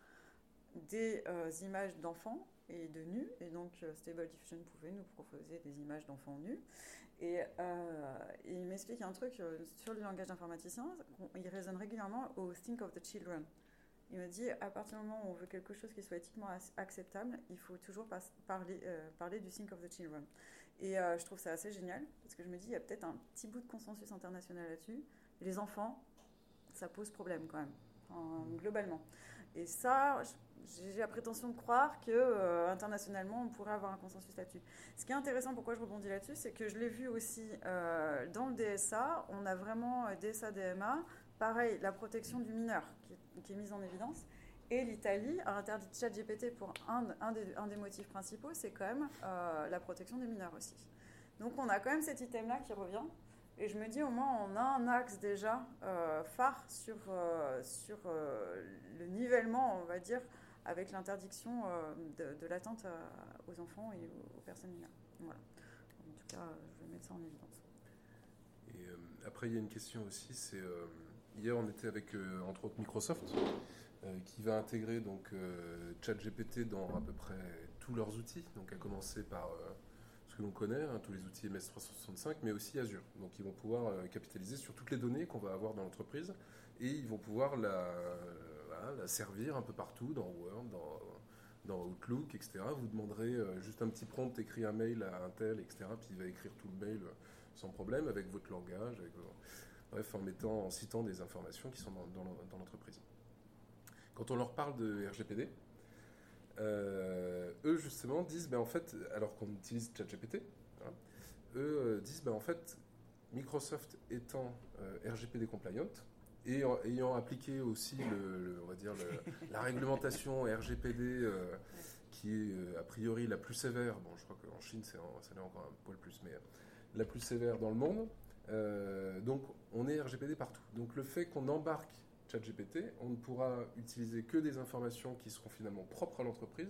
des euh, images d'enfants et de nus, et donc euh, Stable Diffusion pouvait nous proposer des images d'enfants nus. Et, euh, et il m'explique un truc euh, sur le langage d'informaticien, il raisonne régulièrement au think of the children. Il m'a dit, à partir du moment où on veut quelque chose qui soit éthiquement acceptable, il faut toujours pas parler, euh, parler du think of the children. Et euh, je trouve ça assez génial, parce que je me dis, il y a peut-être un petit bout de consensus international là-dessus. Les enfants, ça pose problème quand même, enfin, globalement. Et ça, j'ai la prétention de croire que euh, internationalement, on pourrait avoir un consensus là-dessus. Ce qui est intéressant, pourquoi je rebondis là-dessus, c'est que je l'ai vu aussi euh, dans le D S A, on a vraiment euh, D S A, D M A, pareil, la protection du mineur qui est, qui est mise en évidence. Et l'Italie a interdit ChatGPT pour un, un, des, un des motifs principaux, c'est quand même euh, la protection des mineurs aussi. Donc on a quand même cet item-là qui revient. Et je me dis, au moins, on a un axe déjà euh, phare sur, euh, sur euh, le nivellement, on va dire, avec l'interdiction euh, de, de l'atteinte à, aux enfants et aux, aux personnes mineures. Voilà. En tout cas, je vais mettre ça en évidence. Et euh, après, il y a une question aussi, c'est euh, hier on était avec euh, entre autres Microsoft, euh, qui va intégrer donc euh, ChatGPT dans à peu près tous leurs outils, donc à commencer par euh, ce que l'on connaît, hein, tous les outils M S trois cent soixante-cinq, mais aussi Azure. Donc ils vont pouvoir euh, capitaliser sur toutes les données qu'on va avoir dans l'entreprise et ils vont pouvoir la, euh, voilà, la servir un peu partout, dans Word, dans, dans Outlook, et cetera. Vous demanderez euh, juste un petit prompt, écrit un mail à un tel, et cetera. Puis il va écrire tout le mail euh, sans problème avec votre langage, avec vos... bref, en mettant, en citant des informations qui sont dans, dans, dans l'entreprise. Quand on leur parle de R G P D, euh, eux justement disent, ben, en fait, alors qu'on utilise ChatGPT, hein, eux euh, disent, ben, en fait, Microsoft étant euh, R G P D compliant et en, ayant appliqué aussi le, le, on va dire le, la réglementation R G P D euh, qui est euh, a priori la plus sévère, bon, je crois qu'en Chine c'est, ça l'est encore un poil plus, mais la plus sévère dans le monde. Euh, donc on est R G P D partout. Donc le fait qu'on embarque ChatGPT, on ne pourra utiliser que des informations qui seront finalement propres à l'entreprise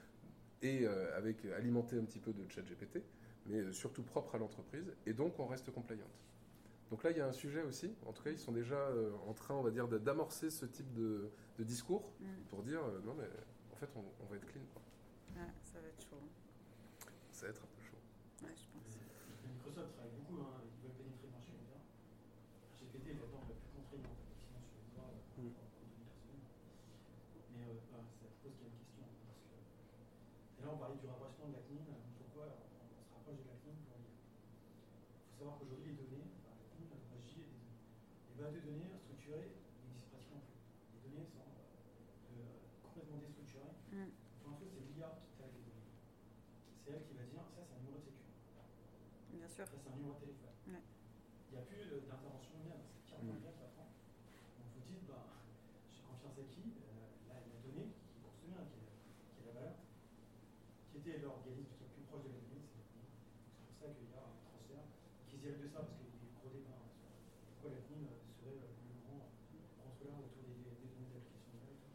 et euh, avec alimenter un petit peu de ChatGPT, mais surtout propres à l'entreprise, et donc on reste compliant. Donc là, il y a un sujet aussi. En tout cas, ils sont déjà euh, en train, on va dire, d'amorcer ce type de, de discours mm. pour dire euh, non, mais en fait, on, on va être clean. Quoi. Ouais, ça va être chaud. Ça va être un peu chaud. Ouais, je pense. Microsoft travaille beaucoup, hein. Ils veulent pénétrer le marché mondial. R G P T est là-dedans la plus contraignante, effectivement, sur les droits euh, mm. pour les données personnelles. Mais euh, bah, ça pose quand même une question. Parce que... Et là, on parlait du rapprochement de la C N I L. Pourquoi on, on se rapproche de la C N I L pour lire. Il faut savoir qu'aujourd'hui, les données, enfin, la C N I L, la J est des données. Les bases de données structurées n'existent pratiquement plus. Les données sont euh, complètement déstructurées. Mm. Pour l'info, c'est l'I A qui taille les données. C'est elle qui va dire ça, c'est un numéro de sécu. Bien sûr. Ça, c'est un numéro de téléphone. Ouais. Il n'y a plus d'intervention humaine. C'est carrément bien qui la prend. Donc vous dites, bah, j'ai confiance à qui euh, la, la donnée qui coûte bien, qui, qui a la valeur, qui était l'organisme qui est le plus proche de la donnée, c'est la C N I L. C'est pour ça qu'il y a un transfert qui se dirige de ça, parce qu'il y a eu gros débats hein, sur pourquoi la C N I L serait le plus grand contrôleur autour des, des données d'application numérique.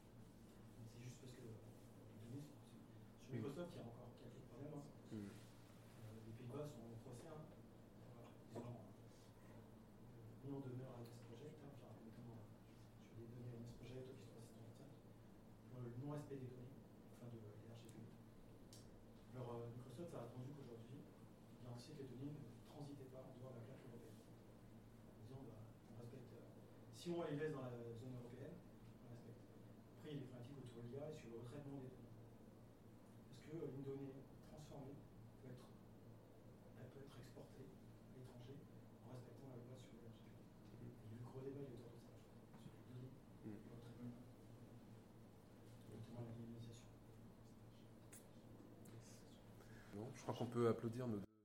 C'est juste parce que les données sont. Sur Microsoft, il y a encore quelques problèmes. Hein. Mm. Euh, les Pays-Bas sont au procès. Hein. Ils ont euh, mis en demeure à M S Project, hein, enfin, notamment sur les données M S Project, Office trois cent soixante-cinq, pour le non-respect des données, enfin de les R G P D. Alors, euh, Microsoft a attendu qu'aujourd'hui, il garantisse que les données ne transitaient pas en dehors de la plaque européenne. En disant, bah, on respecte. Euh, si on les laisse dans la zone européenne, on respecte. Après, il y a des problématiques autour de l'I A et sur le retraitement des données. Parce qu'une donnée transformée peut être, elle peut être exportée à l'étranger en respectant la loi sur le R G P D. Il y a eu le gros débat autour de ça, je crois, sur les données et le retraitement, notamment la minimisation. Non, je crois qu'on peut applaudir nos deux.